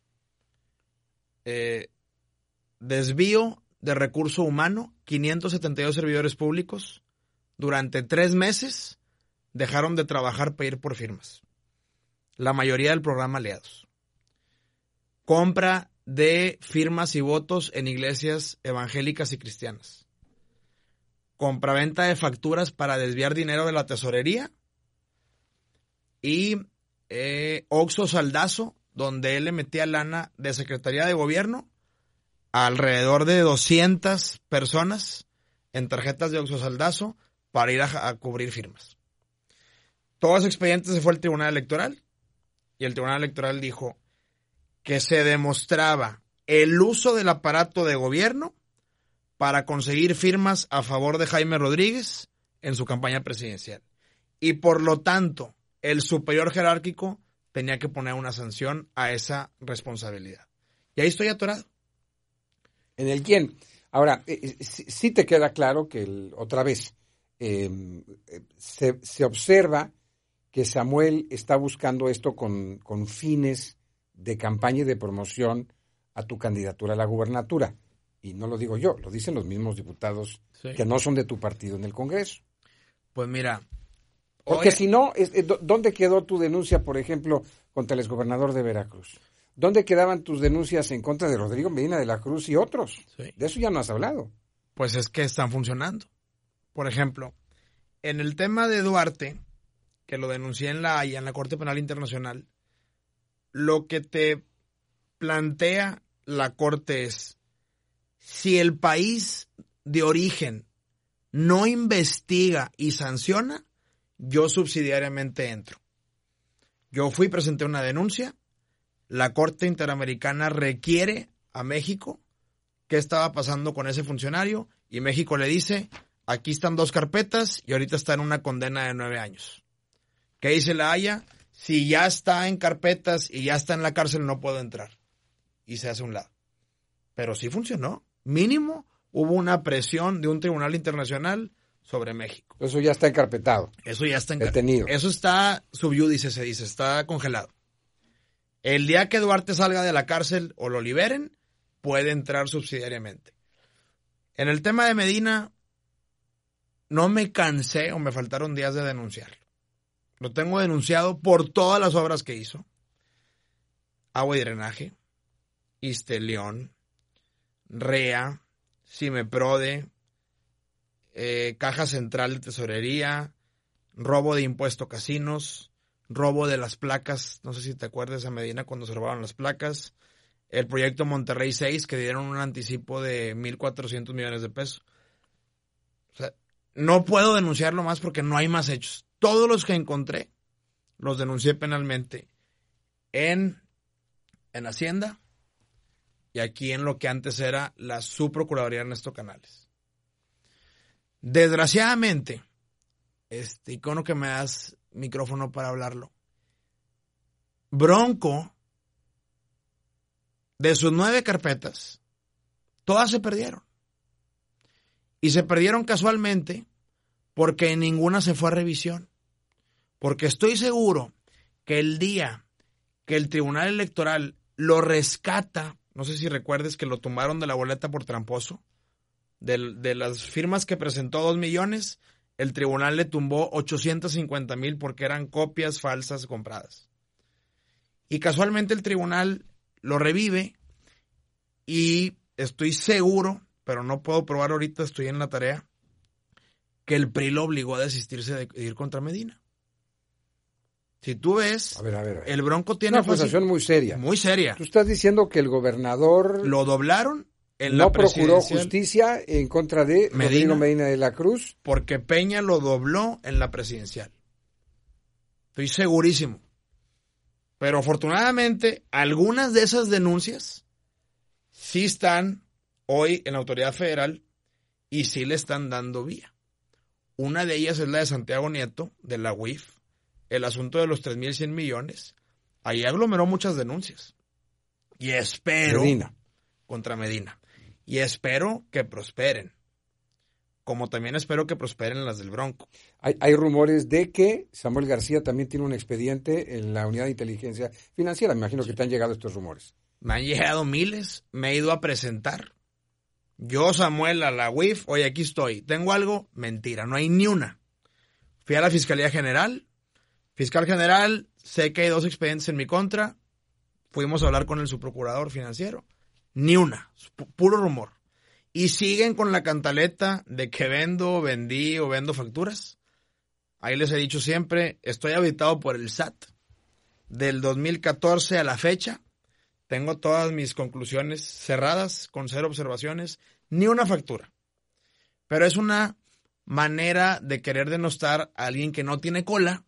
Desvío de recurso humano, 572 servidores públicos durante 3 meses dejaron de trabajar para ir por firmas. La mayoría del programa Aliados. Compra de firmas y votos en iglesias evangélicas y cristianas. Compraventa de facturas para desviar dinero de la tesorería. Y Oxxo Saldazo, donde él le metía lana de Secretaría de Gobierno a alrededor de 200 personas en tarjetas de Oxxo Saldazo para ir a cubrir firmas. Todo ese expediente se fue al Tribunal Electoral y el Tribunal Electoral dijo que se demostraba el uso del aparato de gobierno para conseguir firmas a favor de Jaime Rodríguez en su campaña presidencial. Y por lo tanto, el superior jerárquico tenía que poner una sanción a esa responsabilidad. Y ahí estoy atorado. ¿En el quién? Ahora, sí te queda claro que, otra vez, se observa que Samuel está buscando esto con fines de campaña y de promoción a tu candidatura a la gubernatura. Y no lo digo yo, lo dicen los mismos diputados que no son de tu partido en el Congreso. Pues mira... Porque si no, ¿dónde quedó tu denuncia, por ejemplo, contra el exgobernador de Veracruz? ¿Dónde quedaban tus denuncias en contra de Rodrigo Medina de la Cruz y otros? Sí. De eso ya no has hablado. Pues es que están funcionando. Por ejemplo, en el tema de Duarte, que lo denuncié en La Haya, en la Corte Penal Internacional, lo que te plantea la Corte es, si el país de origen no investiga y sanciona, yo subsidiariamente entro. Yo presenté una denuncia, la Corte Interamericana requiere a México qué estaba pasando con ese funcionario y México le dice, aquí están 2 carpetas y ahorita está en una condena de 9 años. ¿Qué dice La Haya? Si ya está en carpetas y ya está en la cárcel no puedo entrar. Y se hace a un lado. Pero sí funcionó. Mínimo hubo una presión de un tribunal internacional sobre México. Eso ya está encarpetado. Eso ya está detenido. Eso está sub iudice, se dice, está congelado. El día que Duarte salga de la cárcel o lo liberen, puede entrar subsidiariamente. En el tema de Medina, no me cansé o me faltaron días de denunciarlo. Lo tengo denunciado por todas las obras que hizo. Agua y drenaje, Isteleón, REA, Cimeprode, Caja Central de Tesorería, robo de impuesto casinos, robo de las placas, no sé si te acuerdas a Medina cuando se robaron las placas, el proyecto Monterrey 6 que dieron un anticipo de 1,400 millones de pesos. O sea, no puedo denunciarlo más porque no hay más hechos. Todos los que encontré los denuncié penalmente en Hacienda y aquí en lo que antes era la Subprocuraduría Ernesto Canales. Desgraciadamente, icono que me das micrófono para hablarlo, Bronco, de sus 9 carpetas, todas se perdieron. Y se perdieron casualmente porque en ninguna se fue a revisión. Porque estoy seguro que el día que el Tribunal Electoral lo rescata, no sé si recuerdes que lo tumbaron de la boleta por tramposo, de las firmas que presentó 2 millones, el tribunal le tumbó 850,000 porque eran copias falsas compradas. Y casualmente el tribunal lo revive y estoy seguro, pero no puedo probar ahorita, estoy en la tarea, que el PRI lo obligó a desistirse de ir contra Medina. Si tú ves, a ver. el Bronco tiene una acusación muy seria. Muy seria. Tú estás diciendo que el gobernador lo doblaron en no la procuró justicia en contra de Rodrigo Medina de la Cruz. Porque Peña lo dobló en la presidencial. Estoy segurísimo. Pero afortunadamente, algunas de esas denuncias sí están hoy en la autoridad federal y sí le están dando vía. Una de ellas es la de Santiago Nieto, de la UIF. El asunto de los 3,100 millones. Ahí aglomeró muchas denuncias. Y espero... Contra Medina. Y espero que prosperen. Como también espero que prosperen las del Bronco. Hay rumores de que Samuel García también tiene un expediente en la Unidad de Inteligencia Financiera. Me imagino que te han llegado estos rumores. Me han llegado miles. Me he ido a presentar. Yo, Samuel, a la UIF, oye, aquí estoy. ¿Tengo algo? Mentira, no hay ni una. Fui a la Fiscalía General. Fiscal General, sé que hay 2 expedientes en mi contra. Fuimos a hablar con el subprocurador financiero. Ni una. Puro rumor. Y siguen con la cantaleta de que vendí o vendo facturas. Ahí les he dicho siempre, estoy auditado por el SAT. Del 2014 a la fecha, tengo todas mis conclusiones cerradas, con 0 observaciones, ni una factura. Pero es una manera de querer denostar a alguien que no tiene cola,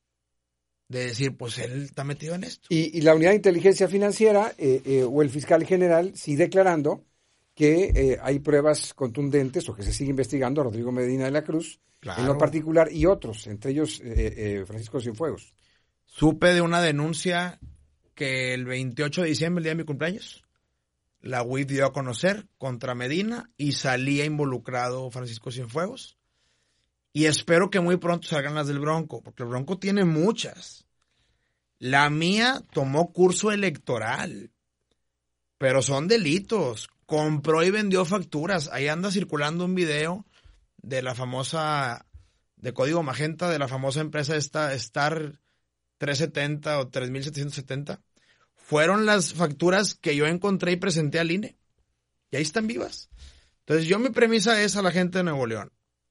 de decir, pues él está metido en esto. Y la Unidad de Inteligencia Financiera o el fiscal general sí declarando que hay pruebas contundentes o que se sigue investigando a Rodrigo Medina de la Cruz, claro, en lo particular, y otros, entre ellos Francisco Cienfuegos. Supe de una denuncia que el 28 de diciembre, el día de mi cumpleaños, la UIF dio a conocer contra Medina y salía involucrado Francisco Cienfuegos. Y espero que muy pronto salgan las del Bronco, porque el Bronco tiene muchas. La mía tomó curso electoral, pero son delitos. Compró y vendió facturas. Ahí anda circulando un video de la famosa, de código magenta, de la famosa empresa esta Star 370 o 3770. Fueron las facturas que yo encontré y presenté al INE. Y ahí están vivas. Entonces mi premisa es a la gente de Nuevo León.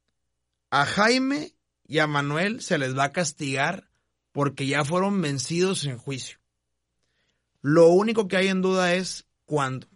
A Jaime y a Manuel se les va a castigar porque ya fueron vencidos en juicio. Lo único que hay en duda es cuándo.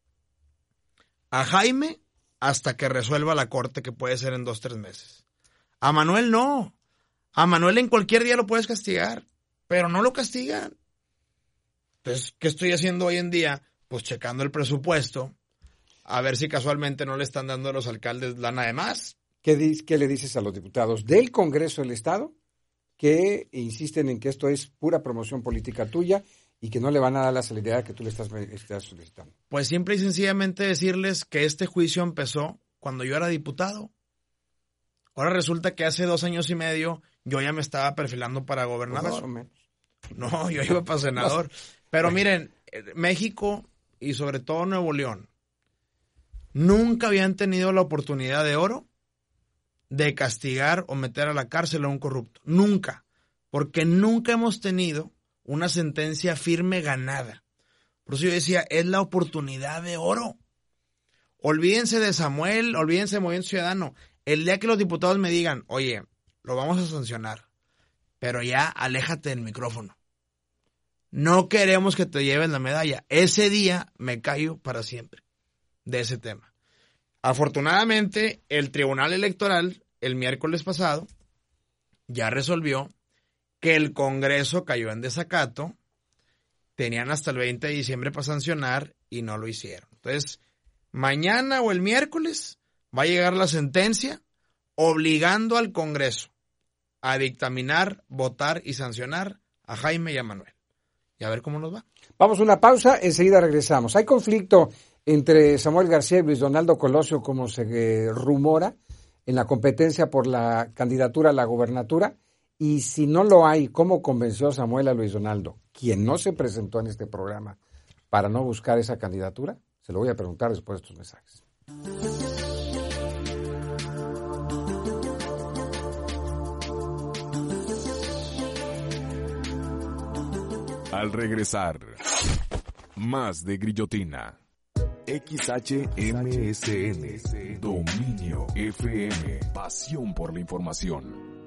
A Jaime hasta que resuelva la corte, que puede ser en 2-3 meses. A Manuel no. A Manuel en cualquier día lo puedes castigar, pero no lo castigan. Entonces, ¿qué estoy haciendo hoy en día? Pues checando el presupuesto, a ver si casualmente no le están dando a los alcaldes lana de más. ¿Qué le dices a los diputados del Congreso del Estado que insisten en que esto es pura promoción política tuya y que no le van a dar la celeridad que tú le estás solicitando? Pues simple y sencillamente decirles que este juicio empezó cuando yo era diputado. Ahora resulta que hace 2 años y medio yo ya me estaba perfilando para gobernador. Más o menos. No, yo iba para senador. Pero miren, México y sobre todo Nuevo León nunca habían tenido la oportunidad de oro de castigar o meter a la cárcel a un corrupto. Nunca. Porque nunca hemos tenido una sentencia firme ganada. Por eso yo decía, es la oportunidad de oro. Olvídense de Samuel, olvídense de Movimiento Ciudadano. El día que los diputados me digan, oye, lo vamos a sancionar, pero ya aléjate del micrófono. No queremos que te lleven la medalla. Ese día me callo para siempre de ese tema. Afortunadamente, el Tribunal Electoral, el miércoles pasado, ya resolvió que el Congreso cayó en desacato. Tenían hasta el 20 de diciembre para sancionar y no lo hicieron. Entonces, mañana o el miércoles va a llegar la sentencia obligando al Congreso a dictaminar, votar y sancionar a Jaime y a Manuel. y a ver cómo nos va. Vamos a una pausa, enseguida regresamos. Hay conflicto entre Samuel García y Luis Donaldo Colosio, como se rumora, en la competencia por la candidatura a la gobernatura. Y si no lo hay, ¿cómo convenció Samuel a Luis Donaldo, quien no se presentó en este programa, para no buscar esa candidatura? Se lo voy a preguntar después de estos mensajes. Al regresar, más de Grillotina. XHMSN, Dominio FM, pasión por la información.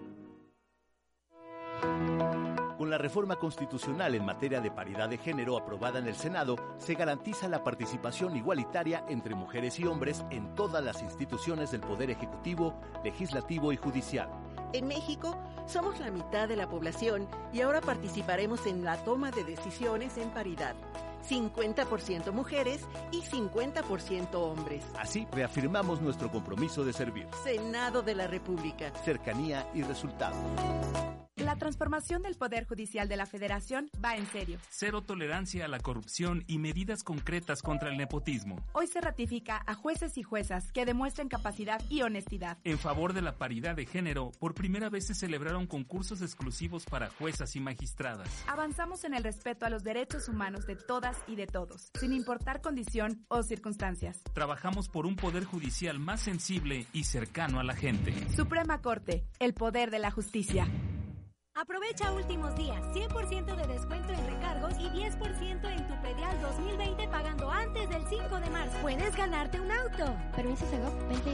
Con la reforma constitucional en materia de paridad de género aprobada en el Senado, se garantiza la participación igualitaria entre mujeres y hombres en todas las instituciones del Poder Ejecutivo, Legislativo y Judicial. En México, somos la mitad de la población y ahora participaremos en la toma de decisiones en paridad. 50% mujeres y 50% hombres. Así reafirmamos nuestro compromiso de servir. Senado de la República. Cercanía y resultados. La transformación del Poder Judicial de la Federación va en serio. Cero tolerancia a la corrupción y medidas concretas contra el nepotismo. Hoy se ratifica a jueces y juezas que demuestren capacidad y honestidad. En favor de la paridad de género, por primera vez se celebraron concursos exclusivos para juezas y magistradas. Avanzamos en el respeto a los derechos humanos de todas y de todos, sin importar condición o circunstancias. Trabajamos por un poder judicial más sensible y cercano a la gente. Suprema Corte, el poder de la justicia. Aprovecha últimos días, 100% de descuento en recargos y 10% en tu predial 2020 pagando antes del 5 de marzo. Puedes ganarte un auto. Permiso Segov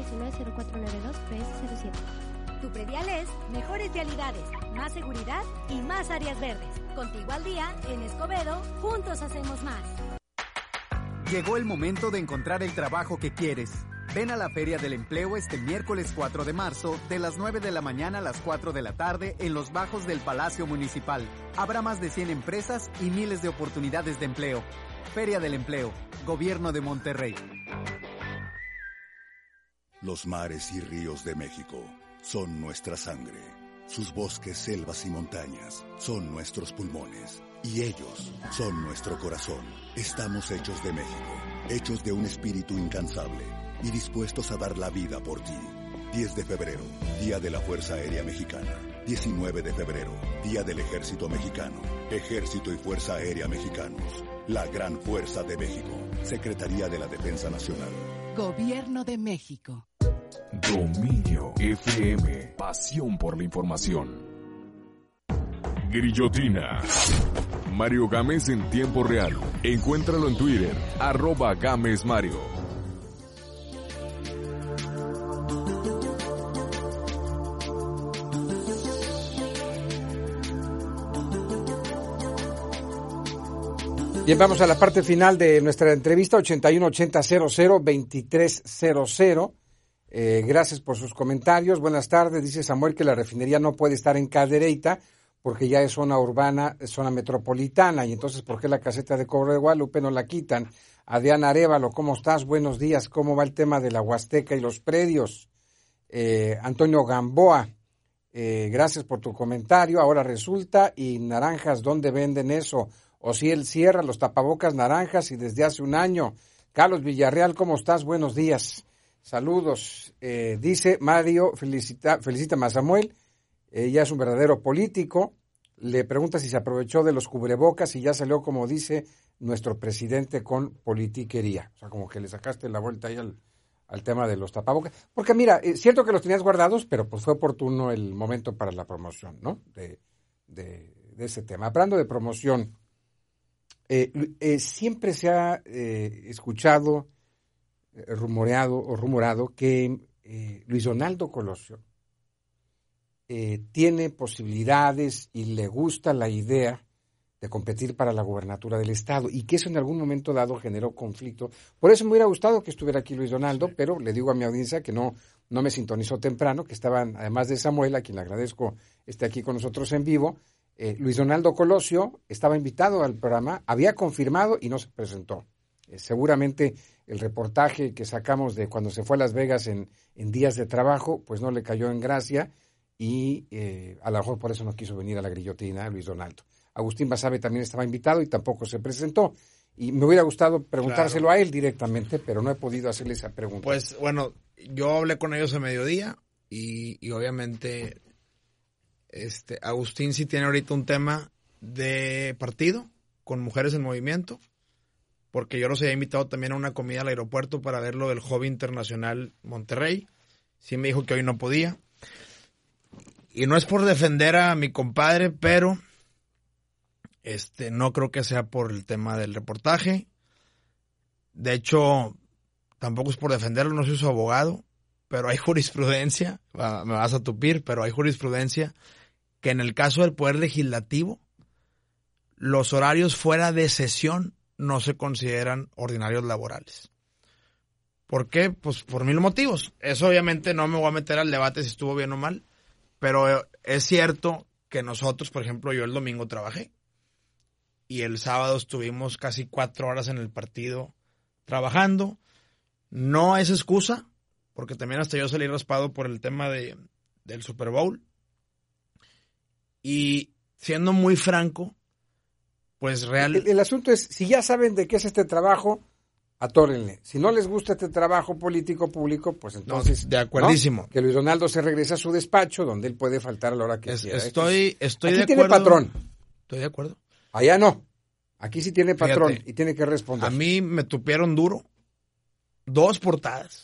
2019-0492-PS07. Tu predial es mejores vialidades, más seguridad y más áreas verdes. Contigo al día, en Escobedo, juntos hacemos más. Llegó el momento de encontrar el trabajo que quieres. Ven a la Feria del Empleo este miércoles 4 de marzo, de las 9 de la mañana a las 4 de la tarde, en los bajos del Palacio Municipal. Habrá más de 100 empresas y miles de oportunidades de empleo. Feria del Empleo, Gobierno de Monterrey. Los mares y ríos de México son nuestra sangre. Sus bosques, selvas y montañas son nuestros pulmones. Y ellos son nuestro corazón. Estamos hechos de México, hechos de un espíritu incansable y dispuestos a dar la vida por ti. 10 de febrero, Día de la Fuerza Aérea Mexicana. 19 de febrero, Día del Ejército Mexicano. Ejército y Fuerza Aérea Mexicanos. La gran fuerza de México. Secretaría de la Defensa Nacional. Gobierno de México. Dominio FM, pasión por la información. Grillotina. Mario Gámez en tiempo real. Encuéntralo en Twitter, @GámezMario. Bien, vamos a la parte final de nuestra entrevista, 8180002300. Gracias por sus comentarios. Buenas tardes. Dice Samuel que la refinería no puede estar en Cadereyta porque ya es zona urbana, zona metropolitana. Y entonces, ¿por qué la caseta de Cobro de Guadalupe no la quitan? Adrián Arévalo, ¿cómo estás? Buenos días. ¿Cómo va el tema de la Huasteca y los predios? Antonio Gamboa, gracias por tu comentario. Ahora resulta, ¿y naranjas dónde venden eso? O si él cierra los tapabocas naranjas y desde hace un año. Carlos Villarreal, ¿cómo estás? Buenos días. Saludos. Dice Mario, felicítame a Samuel. Ya es un verdadero político. Le pregunta si se aprovechó de los cubrebocas y ya salió, como dice nuestro presidente, con politiquería. O sea, como que le sacaste la vuelta ahí al tema de los tapabocas. Porque mira, es cierto que los tenías guardados, pero pues fue oportuno el momento para la promoción, ¿no? De ese tema. Hablando de promoción, siempre se ha escuchado, rumorado que Luis Donaldo Colosio tiene posibilidades y le gusta la idea de competir para la gubernatura del estado y que eso en algún momento dado generó conflicto. Por eso me hubiera gustado que estuviera aquí Luis Donaldo, sí. Pero le digo a mi audiencia que no me sintonizó temprano, que estaban, además de Samuel, a quien le agradezco esté aquí con nosotros en vivo. Luis Donaldo Colosio estaba invitado al programa, había confirmado y no se presentó. Seguramente el reportaje que sacamos de cuando se fue a Las Vegas en días de trabajo, pues no le cayó en gracia y a lo mejor por eso no quiso venir a la Grillotina Luis Donaldo. Agustín Basabe también estaba invitado y tampoco se presentó. Y me hubiera gustado preguntárselo a él directamente, pero no he podido hacerle esa pregunta. Pues bueno, yo hablé con ellos a mediodía y obviamente Agustín sí tiene ahorita un tema de partido con Mujeres en Movimiento, porque yo los había invitado también a una comida al aeropuerto para ver lo del Hobby Internacional Monterrey. Sí me dijo que hoy no podía. Y no es por defender a mi compadre, pero no creo que sea por el tema del reportaje. De hecho, tampoco es por defenderlo, no soy su abogado, pero hay jurisprudencia, me vas a tupir, pero hay jurisprudencia que en el caso del Poder Legislativo, los horarios fuera de sesión no se consideran ordinarios laborales. ¿Por qué? Pues por 1000 motivos. Eso obviamente no me voy a meter al debate si estuvo bien o mal, pero es cierto que nosotros, por ejemplo, yo el domingo trabajé y el sábado estuvimos casi 4 horas en el partido trabajando. No es excusa, porque también hasta yo salí raspado por el tema del Super Bowl. Y siendo muy franco, pues el asunto es, si ya saben de qué es este trabajo, atórenle. Si no les gusta este trabajo político público, pues entonces... No, de acuerdísimo. ¿no? Que Luis Donaldo se regrese a su despacho, donde él puede faltar a la hora que quiera. Estoy de acuerdo. Aquí tiene patrón. Estoy de acuerdo. Allá no. Aquí sí tiene patrón. Fíjate, y tiene que responder. A mí me tupieron duro 2 portadas.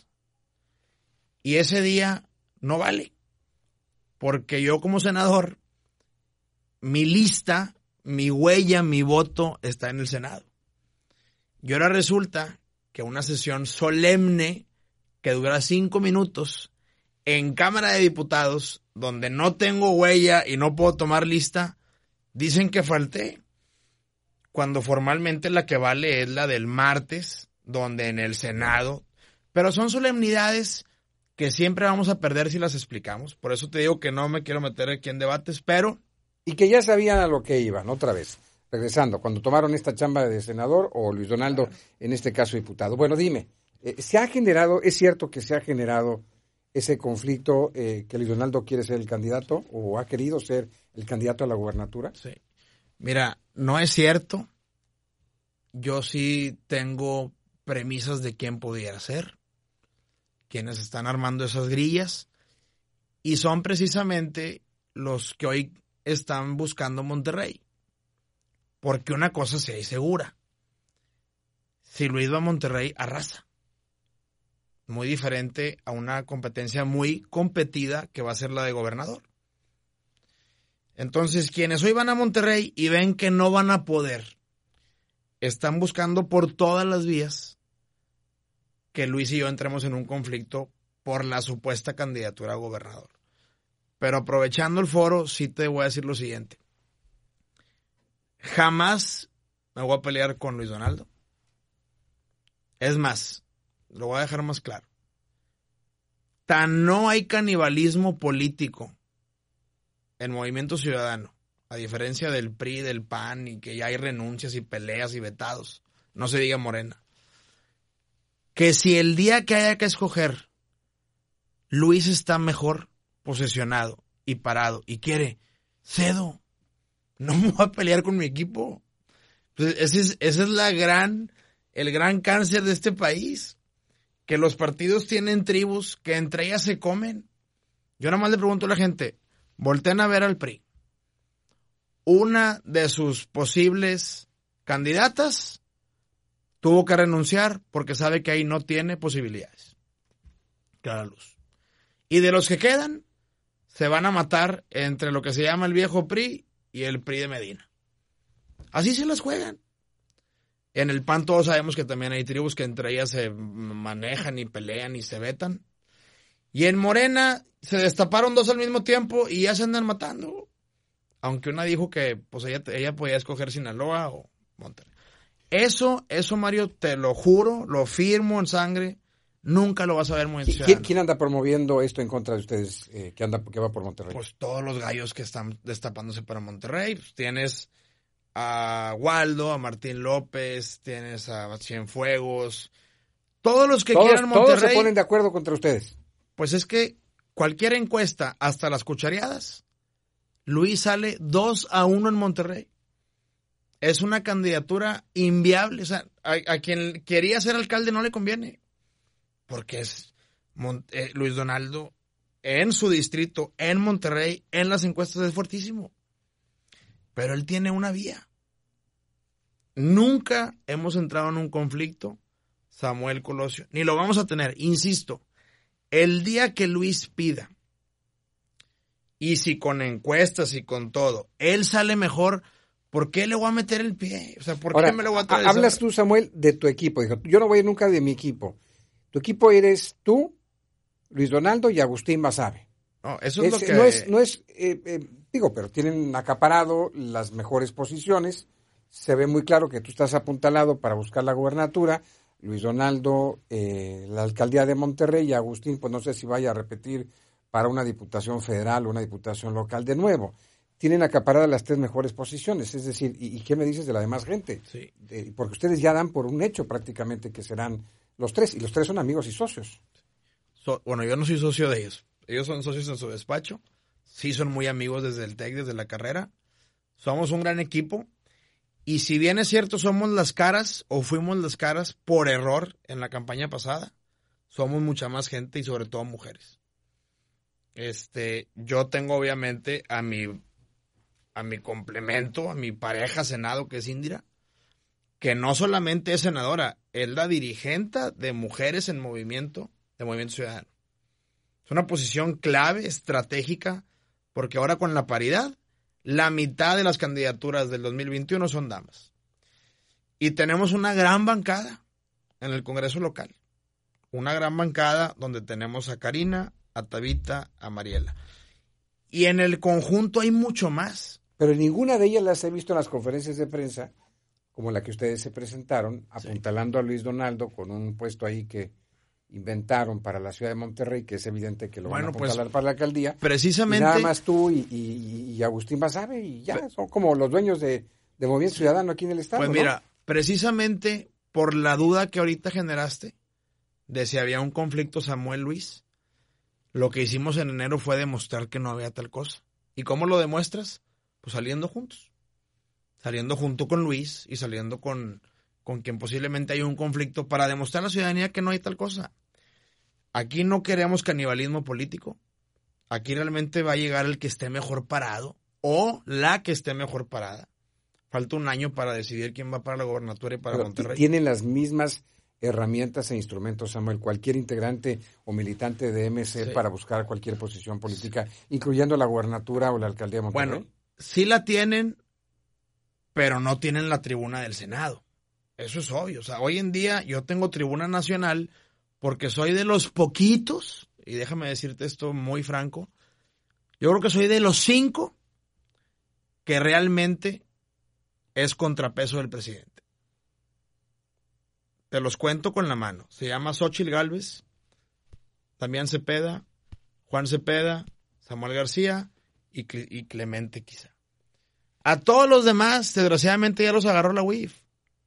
Y ese día no vale. Porque yo como senador, mi lista, mi huella, mi voto está en el Senado. Y ahora resulta que una sesión solemne que dura 5 minutos en Cámara de Diputados, donde no tengo huella y no puedo tomar lista, dicen que falté, cuando formalmente la que vale es la del martes, donde en el Senado, pero son solemnidades que siempre vamos a perder si las explicamos. Por eso te digo que no me quiero meter aquí en debates, pero... Y que ya sabían a lo que iban, otra vez. Regresando, cuando tomaron esta chamba de senador o Luis Donaldo, en este caso diputado. Bueno, dime, ¿se ha generado, es cierto que se ha generado ese conflicto que Luis Donaldo quiere ser el candidato o ha querido ser el candidato a la gubernatura? Sí. Mira, no es cierto. Yo sí tengo premisas de quién pudiera ser, quienes están armando esas grillas, y son precisamente los que hoy están buscando Monterrey. Porque una cosa sí es segura. Si Luis va a Monterrey, arrasa. Muy diferente a una competencia muy competida que va a ser la de gobernador. Entonces, quienes hoy van a Monterrey y ven que no van a poder, están buscando por todas las vías que Luis y yo entremos en un conflicto por la supuesta candidatura a gobernador. Pero aprovechando el foro, sí te voy a decir lo siguiente. Jamás me voy a pelear con Luis Donaldo. Es más, lo voy a dejar más claro. Tan no hay canibalismo político en Movimiento Ciudadano, a diferencia del PRI, del PAN, y que ya hay renuncias y peleas y vetados, no se diga Morena, que si el día que haya que escoger, Luis está mejor posesionado y parado y quiere, cedo. No me voy a pelear con mi equipo. Pues ese es el gran cáncer de este país. Que los partidos tienen tribus que entre ellas se comen. Yo nada más le pregunto a la gente, volteen a ver al PRI. Una de sus posibles candidatas tuvo que renunciar porque sabe que ahí no tiene posibilidades. Clara luz. Y de los que quedan, se van a matar entre lo que se llama el viejo PRI y el PRI de Medina. Así se las juegan. En el PAN todos sabemos que también hay tribus que entre ellas se manejan y pelean y se vetan. Y en Morena se destaparon 2 al mismo tiempo y ya se andan matando. Aunque una dijo que pues ella podía escoger Sinaloa o Monterrey. Eso, Mario, te lo juro, lo firmo en sangre, nunca lo vas a ver muy ciudadano. ¿Quién anda promoviendo esto en contra de ustedes que va por Monterrey? Pues todos los gallos que están destapándose para Monterrey. Pues tienes a Waldo, a Martín López, tienes a Cienfuegos, todos los que quieran Monterrey. Todos se ponen de acuerdo contra ustedes. Pues es que cualquier encuesta, hasta las cuchareadas, Luis sale 2-1 en Monterrey. es una candidatura inviable. O sea, a quien quería ser alcalde no le conviene. Porque es Luis Donaldo en su distrito, en Monterrey, en las encuestas es fuertísimo. Pero él tiene una vía. Nunca hemos entrado en un conflicto, Samuel Colosio, ni lo vamos a tener. Insisto, el día que Luis pida, y si con encuestas y con todo, él sale mejor, ¿por qué le voy a meter el pie? O sea, ¿por qué me lo voy a traer? Hablas tú, Samuel, de tu equipo. Dijo, yo no voy a ir nunca de mi equipo. Tu equipo eres tú, Luis Donaldo y Agustín Basabe. No, eso es lo que... Digo, pero tienen acaparado las mejores posiciones. Se ve muy claro que tú estás apuntalado para buscar la gubernatura. Luis Donaldo, la alcaldía de Monterrey, y Agustín, pues no sé si vaya a repetir para una diputación federal o una diputación local de nuevo. Tienen acaparadas las 3 mejores posiciones. Es decir, ¿y qué me dices de la demás gente? Sí. Porque ustedes ya dan por un hecho prácticamente que serán los 3, y los 3 son amigos y socios. Bueno, yo no soy socio de ellos. Ellos son socios en su despacho. Sí son muy amigos desde el TEC, desde la carrera. Somos un gran equipo. Y si bien es cierto, somos las caras, o fuimos las caras por error en la campaña pasada, somos mucha más gente y sobre todo mujeres. Yo tengo obviamente a mi complemento, a mi pareja Senado, que es Indira, que no solamente es senadora, es la dirigente de Mujeres en Movimiento, de Movimiento Ciudadano. Es una posición clave, estratégica, porque ahora con la paridad, la mitad de las candidaturas del 2021 son damas. Y tenemos una gran bancada en el Congreso local. Una gran bancada donde tenemos a Karina, a Tabita, a Mariela. Y en el conjunto hay mucho más. Pero ninguna de ellas las he visto en las conferencias de prensa, como la que ustedes se presentaron, apuntalando a Luis Donaldo con un puesto ahí que inventaron para la ciudad de Monterrey, que es evidente que lo van a apuntalar para la alcaldía. Precisamente. Y nada más tú y Agustín Basabe, y ya, son como los dueños de Movimiento Ciudadano aquí en el estado. Pues mira, ¿no? Precisamente por la duda que ahorita generaste de si había un conflicto Samuel-Luis, lo que hicimos en enero fue demostrar que no había tal cosa. ¿Y cómo lo demuestras? Pues saliendo juntos. Saliendo junto con Luis y saliendo con quien posiblemente haya un conflicto para demostrar a la ciudadanía que no hay tal cosa. Aquí no queremos canibalismo político. Aquí realmente va a llegar el que esté mejor parado o la que esté mejor parada. Falta un año para decidir quién va para la gobernatura y para Monterrey. Tienen las mismas herramientas e instrumentos, Samuel, cualquier integrante o militante de MC para buscar cualquier posición política, incluyendo la gobernatura o la alcaldía de Monterrey. Bueno, sí la tienen, pero no tienen la tribuna del Senado. Eso es obvio. O sea, hoy en día yo tengo tribuna nacional porque soy de los poquitos, y déjame decirte esto muy franco, yo creo que soy de los 5 que realmente es contrapeso del presidente. Te los cuento con la mano. Se llama Xóchitl Gálvez, Damián Cepeda, Juan Cepeda, Samuel García y Clemente quizá. A todos los demás, desgraciadamente, ya los agarró la UIF.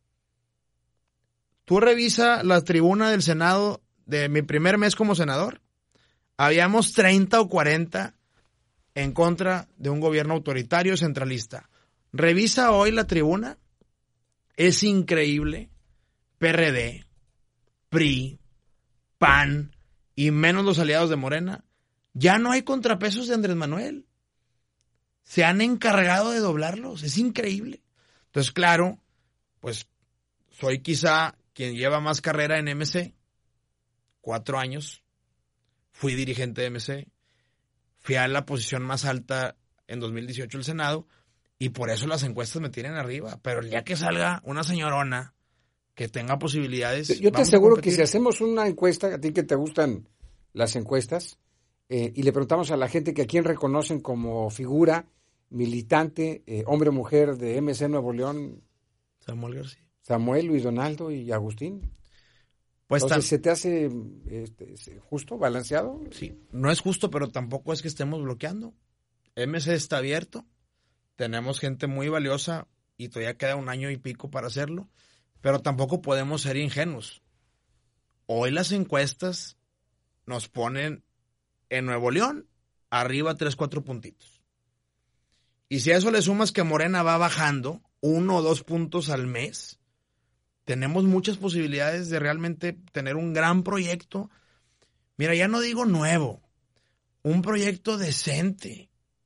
Tú revisa la tribuna del Senado de mi primer mes como senador. Habíamos 30 o 40 en contra de un gobierno autoritario centralista. Revisa hoy la tribuna. Es increíble. PRD, PRI, PAN y menos los aliados de Morena. Ya no hay contrapesos de Andrés Manuel. Se han encargado de doblarlos. Es increíble. Entonces, claro, pues soy quizá quien lleva más carrera en MC. 4 años. Fui dirigente de MC. Fui a la posición más alta en 2018 del Senado. Y por eso las encuestas me tienen arriba. Pero el día que salga una señorona que tenga posibilidades... Yo te aseguro que si hacemos una encuesta, a ti que te gustan las encuestas, y le preguntamos a la gente que a quién reconocen como figura militante, hombre o mujer de MC Nuevo León... Samuel García. Samuel, Luis Donaldo y Agustín. Pues entonces, ¿se te hace justo, balanceado? Sí, no es justo, pero tampoco es que estemos bloqueando. MC está abierto, tenemos gente muy valiosa y todavía queda 1 año y pico para hacerlo, pero tampoco podemos ser ingenuos. Hoy las encuestas nos ponen en Nuevo León arriba 3-4 puntitos. Y si a eso le sumas que Morena va bajando, 1 o 2 puntos al mes, tenemos muchas posibilidades de realmente tener un gran proyecto. Mira, ya no digo nuevo, un proyecto decente.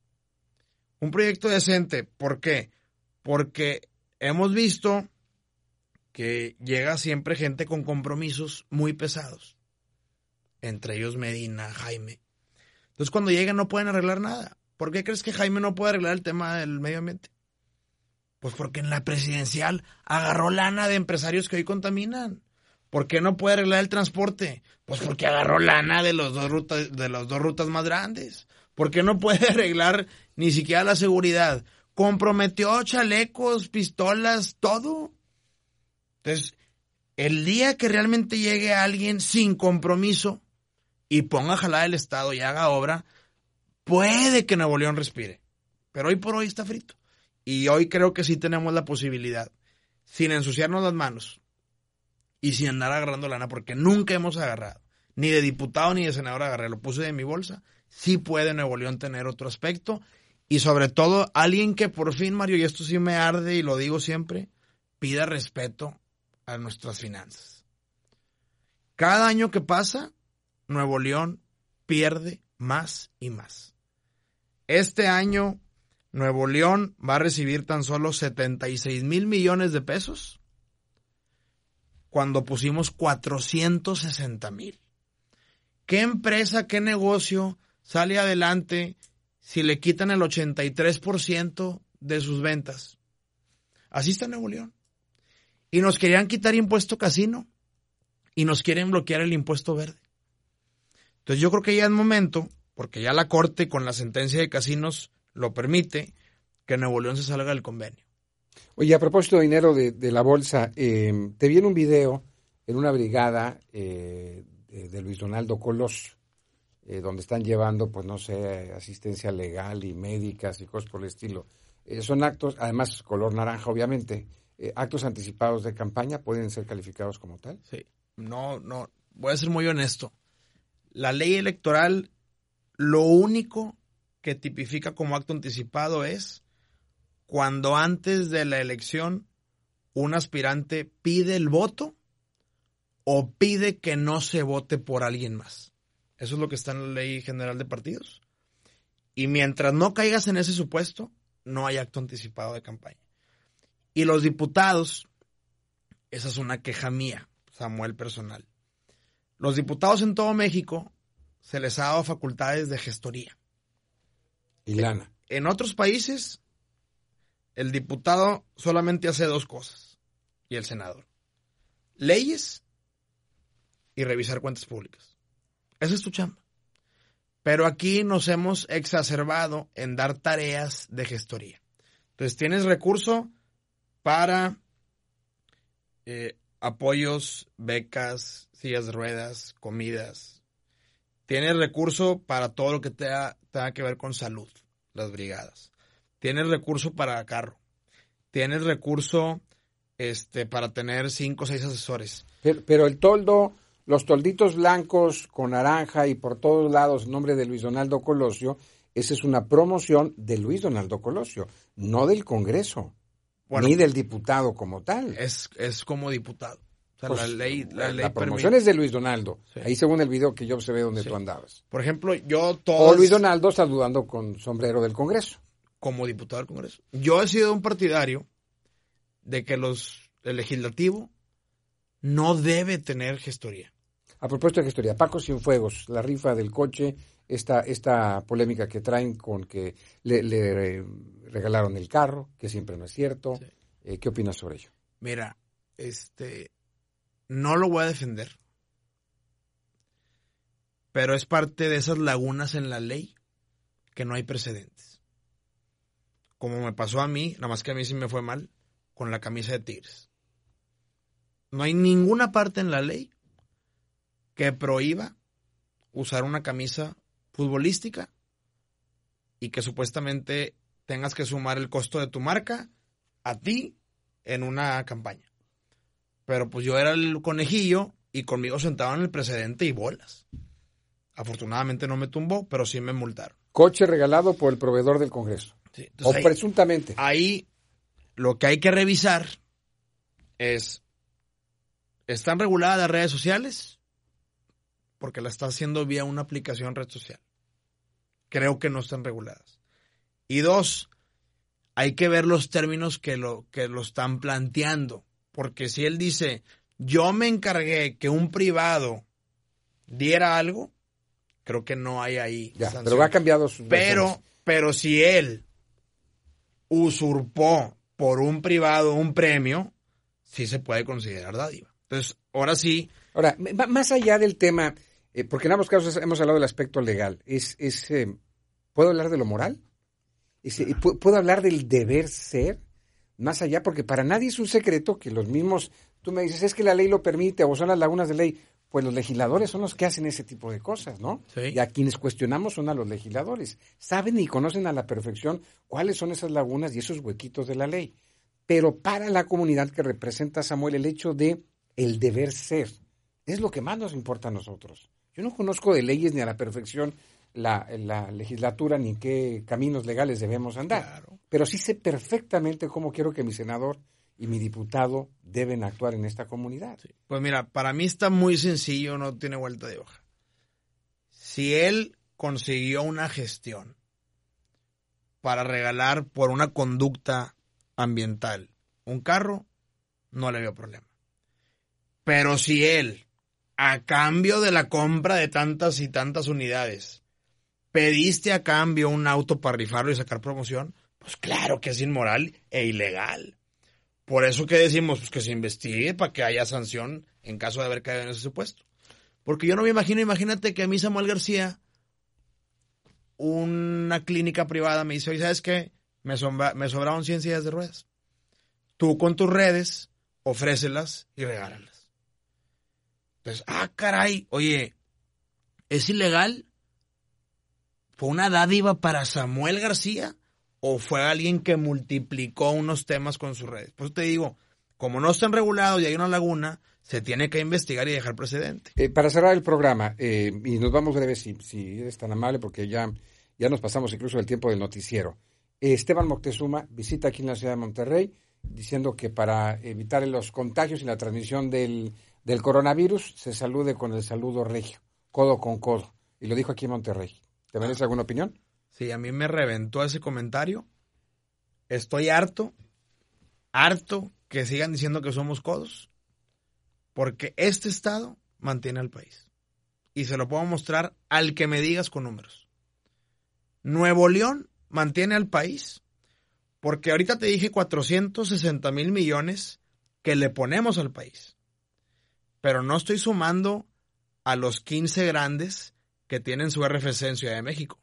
Un proyecto decente, ¿por qué? Porque hemos visto que llega siempre gente con compromisos muy pesados, entre ellos Medina, Jaime. Entonces cuando llegan no pueden arreglar nada. ¿Por qué crees que Jaime no puede arreglar el tema del medio ambiente? Pues porque en la presidencial agarró lana de empresarios que hoy contaminan. ¿Por qué no puede arreglar el transporte? Pues porque agarró lana de las dos rutas más grandes. ¿Por qué no puede arreglar ni siquiera la seguridad? Comprometió chalecos, pistolas, todo. Entonces, el día que realmente llegue alguien sin compromiso y ponga a jalar el Estado y haga obra, puede que Nuevo León respire. Pero hoy por hoy está frito. Y hoy creo que sí tenemos la posibilidad, sin ensuciarnos las manos y sin andar agarrando lana, porque nunca hemos agarrado, ni de diputado ni de senador agarré, lo puse de mi bolsa. Sí puede Nuevo León tener otro aspecto y sobre todo alguien que por fin, Mario, y esto sí me arde y lo digo siempre, pida respeto a nuestras finanzas. Cada año que pasa, Nuevo León pierde más y más. Este año, Nuevo León va a recibir tan solo 76,000 millones de pesos cuando pusimos 460,000. ¿Qué empresa, qué negocio sale adelante si le quitan el 83% de sus ventas? Así está Nuevo León. Y nos querían quitar impuesto casino y nos quieren bloquear el impuesto verde. Entonces yo creo que ya es momento, porque ya la Corte con la sentencia de casinos lo permite, que Nuevo León se salga del convenio. Oye, a propósito de dinero de la bolsa, te vi en un video en una brigada de Luis Donaldo Colosio, donde están llevando, pues no sé, asistencia legal y médicas y cosas por el estilo. Son actos, además color naranja obviamente, actos anticipados de campaña, ¿pueden ser calificados como tal? Sí, no, voy a ser muy honesto. La ley electoral, lo único que tipifica como acto anticipado es cuando antes de la elección un aspirante pide el voto o pide que no se vote por alguien más. Eso es lo que está en la Ley General de Partidos. Y mientras no caigas en ese supuesto, no hay acto anticipado de campaña. Y los diputados, esa es una queja mía, Samuel, personal. Los diputados en todo México se les ha dado facultades de gestoría. Y lana. En otros países, el diputado solamente hace 2 cosas, y el senador: leyes y revisar cuentas públicas. Esa es tu chamba. Pero aquí nos hemos exacerbado en dar tareas de gestoría. Entonces tienes recurso para apoyos, becas, sillas de ruedas, comidas. Tienes recurso para todo lo que tenga que ver con salud, las brigadas. Tienes recurso para carro. Tienes recurso para tener 5 o 6 asesores. Pero el toldo, los tolditos blancos con naranja y por todos lados, en nombre de Luis Donaldo Colosio, esa es una promoción de Luis Donaldo Colosio, no del Congreso, ni del diputado como tal. Es como diputado. O sea, pues, la ley promoción es de Luis Donaldo. Sí. Ahí según el video que yo observé donde tú andabas. Por ejemplo, O Luis Donaldo saludando con sombrero del Congreso. Como diputado del Congreso. Yo he sido un partidario de que el legislativo no debe tener gestoría. A propósito de gestoría, Paco Cienfuegos, la rifa del coche, esta polémica que traen con que le regalaron el carro, que siempre no es cierto. Sí. ¿Qué opinas sobre ello? Mira, no lo voy a defender, pero es parte de esas lagunas en la ley que no hay precedentes. Como me pasó a mí, nada más que a mí sí me fue mal, con la camisa de Tigres. No hay ninguna parte en la ley que prohíba usar una camisa futbolística y que supuestamente tengas que sumar el costo de tu marca a ti en una campaña. Pero pues yo era el conejillo y conmigo sentaban el precedente y bolas. Afortunadamente no me tumbó, pero sí me multaron. Coche regalado por el proveedor del Congreso. Sí, o ahí, presuntamente. Ahí lo que hay que revisar es, ¿están reguladas las redes sociales? Porque la está haciendo vía una aplicación red social. Creo que no están reguladas. Y 2, hay que ver los términos que lo están planteando. Porque si él dice, yo me encargué que un privado diera algo, creo que no hay ahí sanción. Pero ha cambiado sus versiones. Pero si él usurpó por un privado un premio, sí se puede considerar dádiva. Entonces, ahora sí. Ahora, más allá del tema, porque en ambos casos hemos hablado del aspecto legal, ¿puedo hablar de lo moral? ¿Puedo hablar del deber ser? Más allá, porque para nadie es un secreto que los mismos, tú me dices, es que la ley lo permite o son las lagunas de ley. Pues los legisladores son los que hacen ese tipo de cosas, ¿no? Sí. Y a quienes cuestionamos son a los legisladores. Saben y conocen a la perfección cuáles son esas lagunas y esos huequitos de la ley. Pero para la comunidad que representa Samuel, el hecho de el deber ser es lo que más nos importa a nosotros. Yo no conozco de leyes ni a la perfección la legislatura ni qué caminos legales debemos andar. Claro. Pero sí sé perfectamente cómo quiero que mi senador y mi diputado deben actuar en esta comunidad. Sí. Pues mira, para mí está muy sencillo, no tiene vuelta de hoja. Si él consiguió una gestión para regalar por una conducta ambiental un carro, no le veo problema. Pero si él, a cambio de la compra de tantas y tantas unidades, pediste a cambio un auto para rifarlo y sacar promoción, pues claro que es inmoral e ilegal. Por eso que decimos pues que se investigue para que haya sanción en caso de haber caído en ese supuesto. Porque yo no me imagino, imagínate que a mí Samuel García, una clínica privada, me dice, oye, ¿sabes qué? Me sobraron 100 sillas de ruedas. Tú con tus redes, ofrécelas y regálalas. Entonces, caray, oye, ¿es ilegal? ¿Fue una dádiva para Samuel García? ¿O fue alguien que multiplicó unos temas con sus redes? Por eso te digo, como no están regulados y hay una laguna, se tiene que investigar y dejar precedente. Para cerrar el programa, y nos vamos breve si eres tan amable, porque ya nos pasamos incluso el tiempo del noticiero. Esteban Moctezuma visita aquí en la ciudad de Monterrey, diciendo que para evitar los contagios y la transmisión del coronavirus, se salude con el saludo regio, codo con codo. Y lo dijo aquí en Monterrey. ¿Te merece alguna opinión? Sí, a mí me reventó ese comentario. Estoy harto que sigan diciendo que somos codos, porque este estado mantiene al país. Y se lo puedo mostrar al que me digas con números. Nuevo León mantiene al país, porque ahorita te dije 460,000 millones que le ponemos al país. Pero no estoy sumando a los 15 grandes que tienen su RFC en Ciudad de México.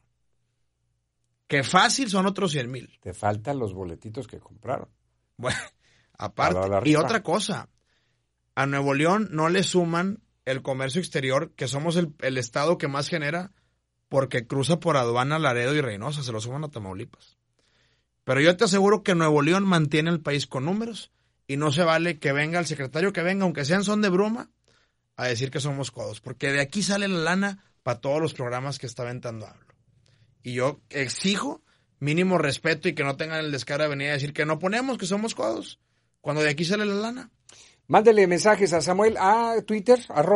Que fácil son otros 100,000. Te faltan los boletitos que compraron. Bueno, aparte. Y otra cosa, a Nuevo León no le suman el comercio exterior, que somos el estado que más genera, porque cruza por aduana Laredo y Reynosa, se lo suman a Tamaulipas. Pero yo te aseguro que Nuevo León mantiene el país con números y no se vale que venga el secretario que venga, aunque sean son de broma, a decir que somos codos, porque de aquí sale la lana para todos los programas que está aventando AMLO. Y yo exijo mínimo respeto y que no tengan el descaro de venir a decir que no ponemos, que somos codos, cuando de aquí sale la lana. Mándele mensajes a Samuel a Twitter,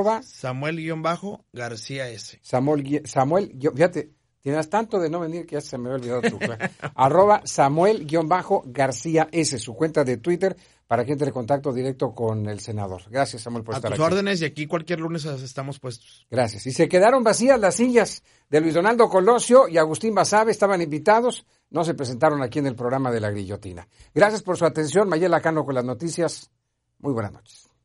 @Samuel_García S. Samuel, fíjate, tienes tanto de no venir que ya se me había olvidado tu @Samuel_García S, su cuenta de Twitter, para que entre en contacto directo con el senador. Gracias, Samuel, por estar aquí. A tus órdenes, y aquí cualquier lunes estamos puestos. Gracias. Y se quedaron vacías las sillas de Luis Donaldo Colosio y Agustín Basabe, estaban invitados, no se presentaron aquí en el programa de La Grillotina. Gracias por su atención. Mayela Cano con las noticias. Muy buenas noches.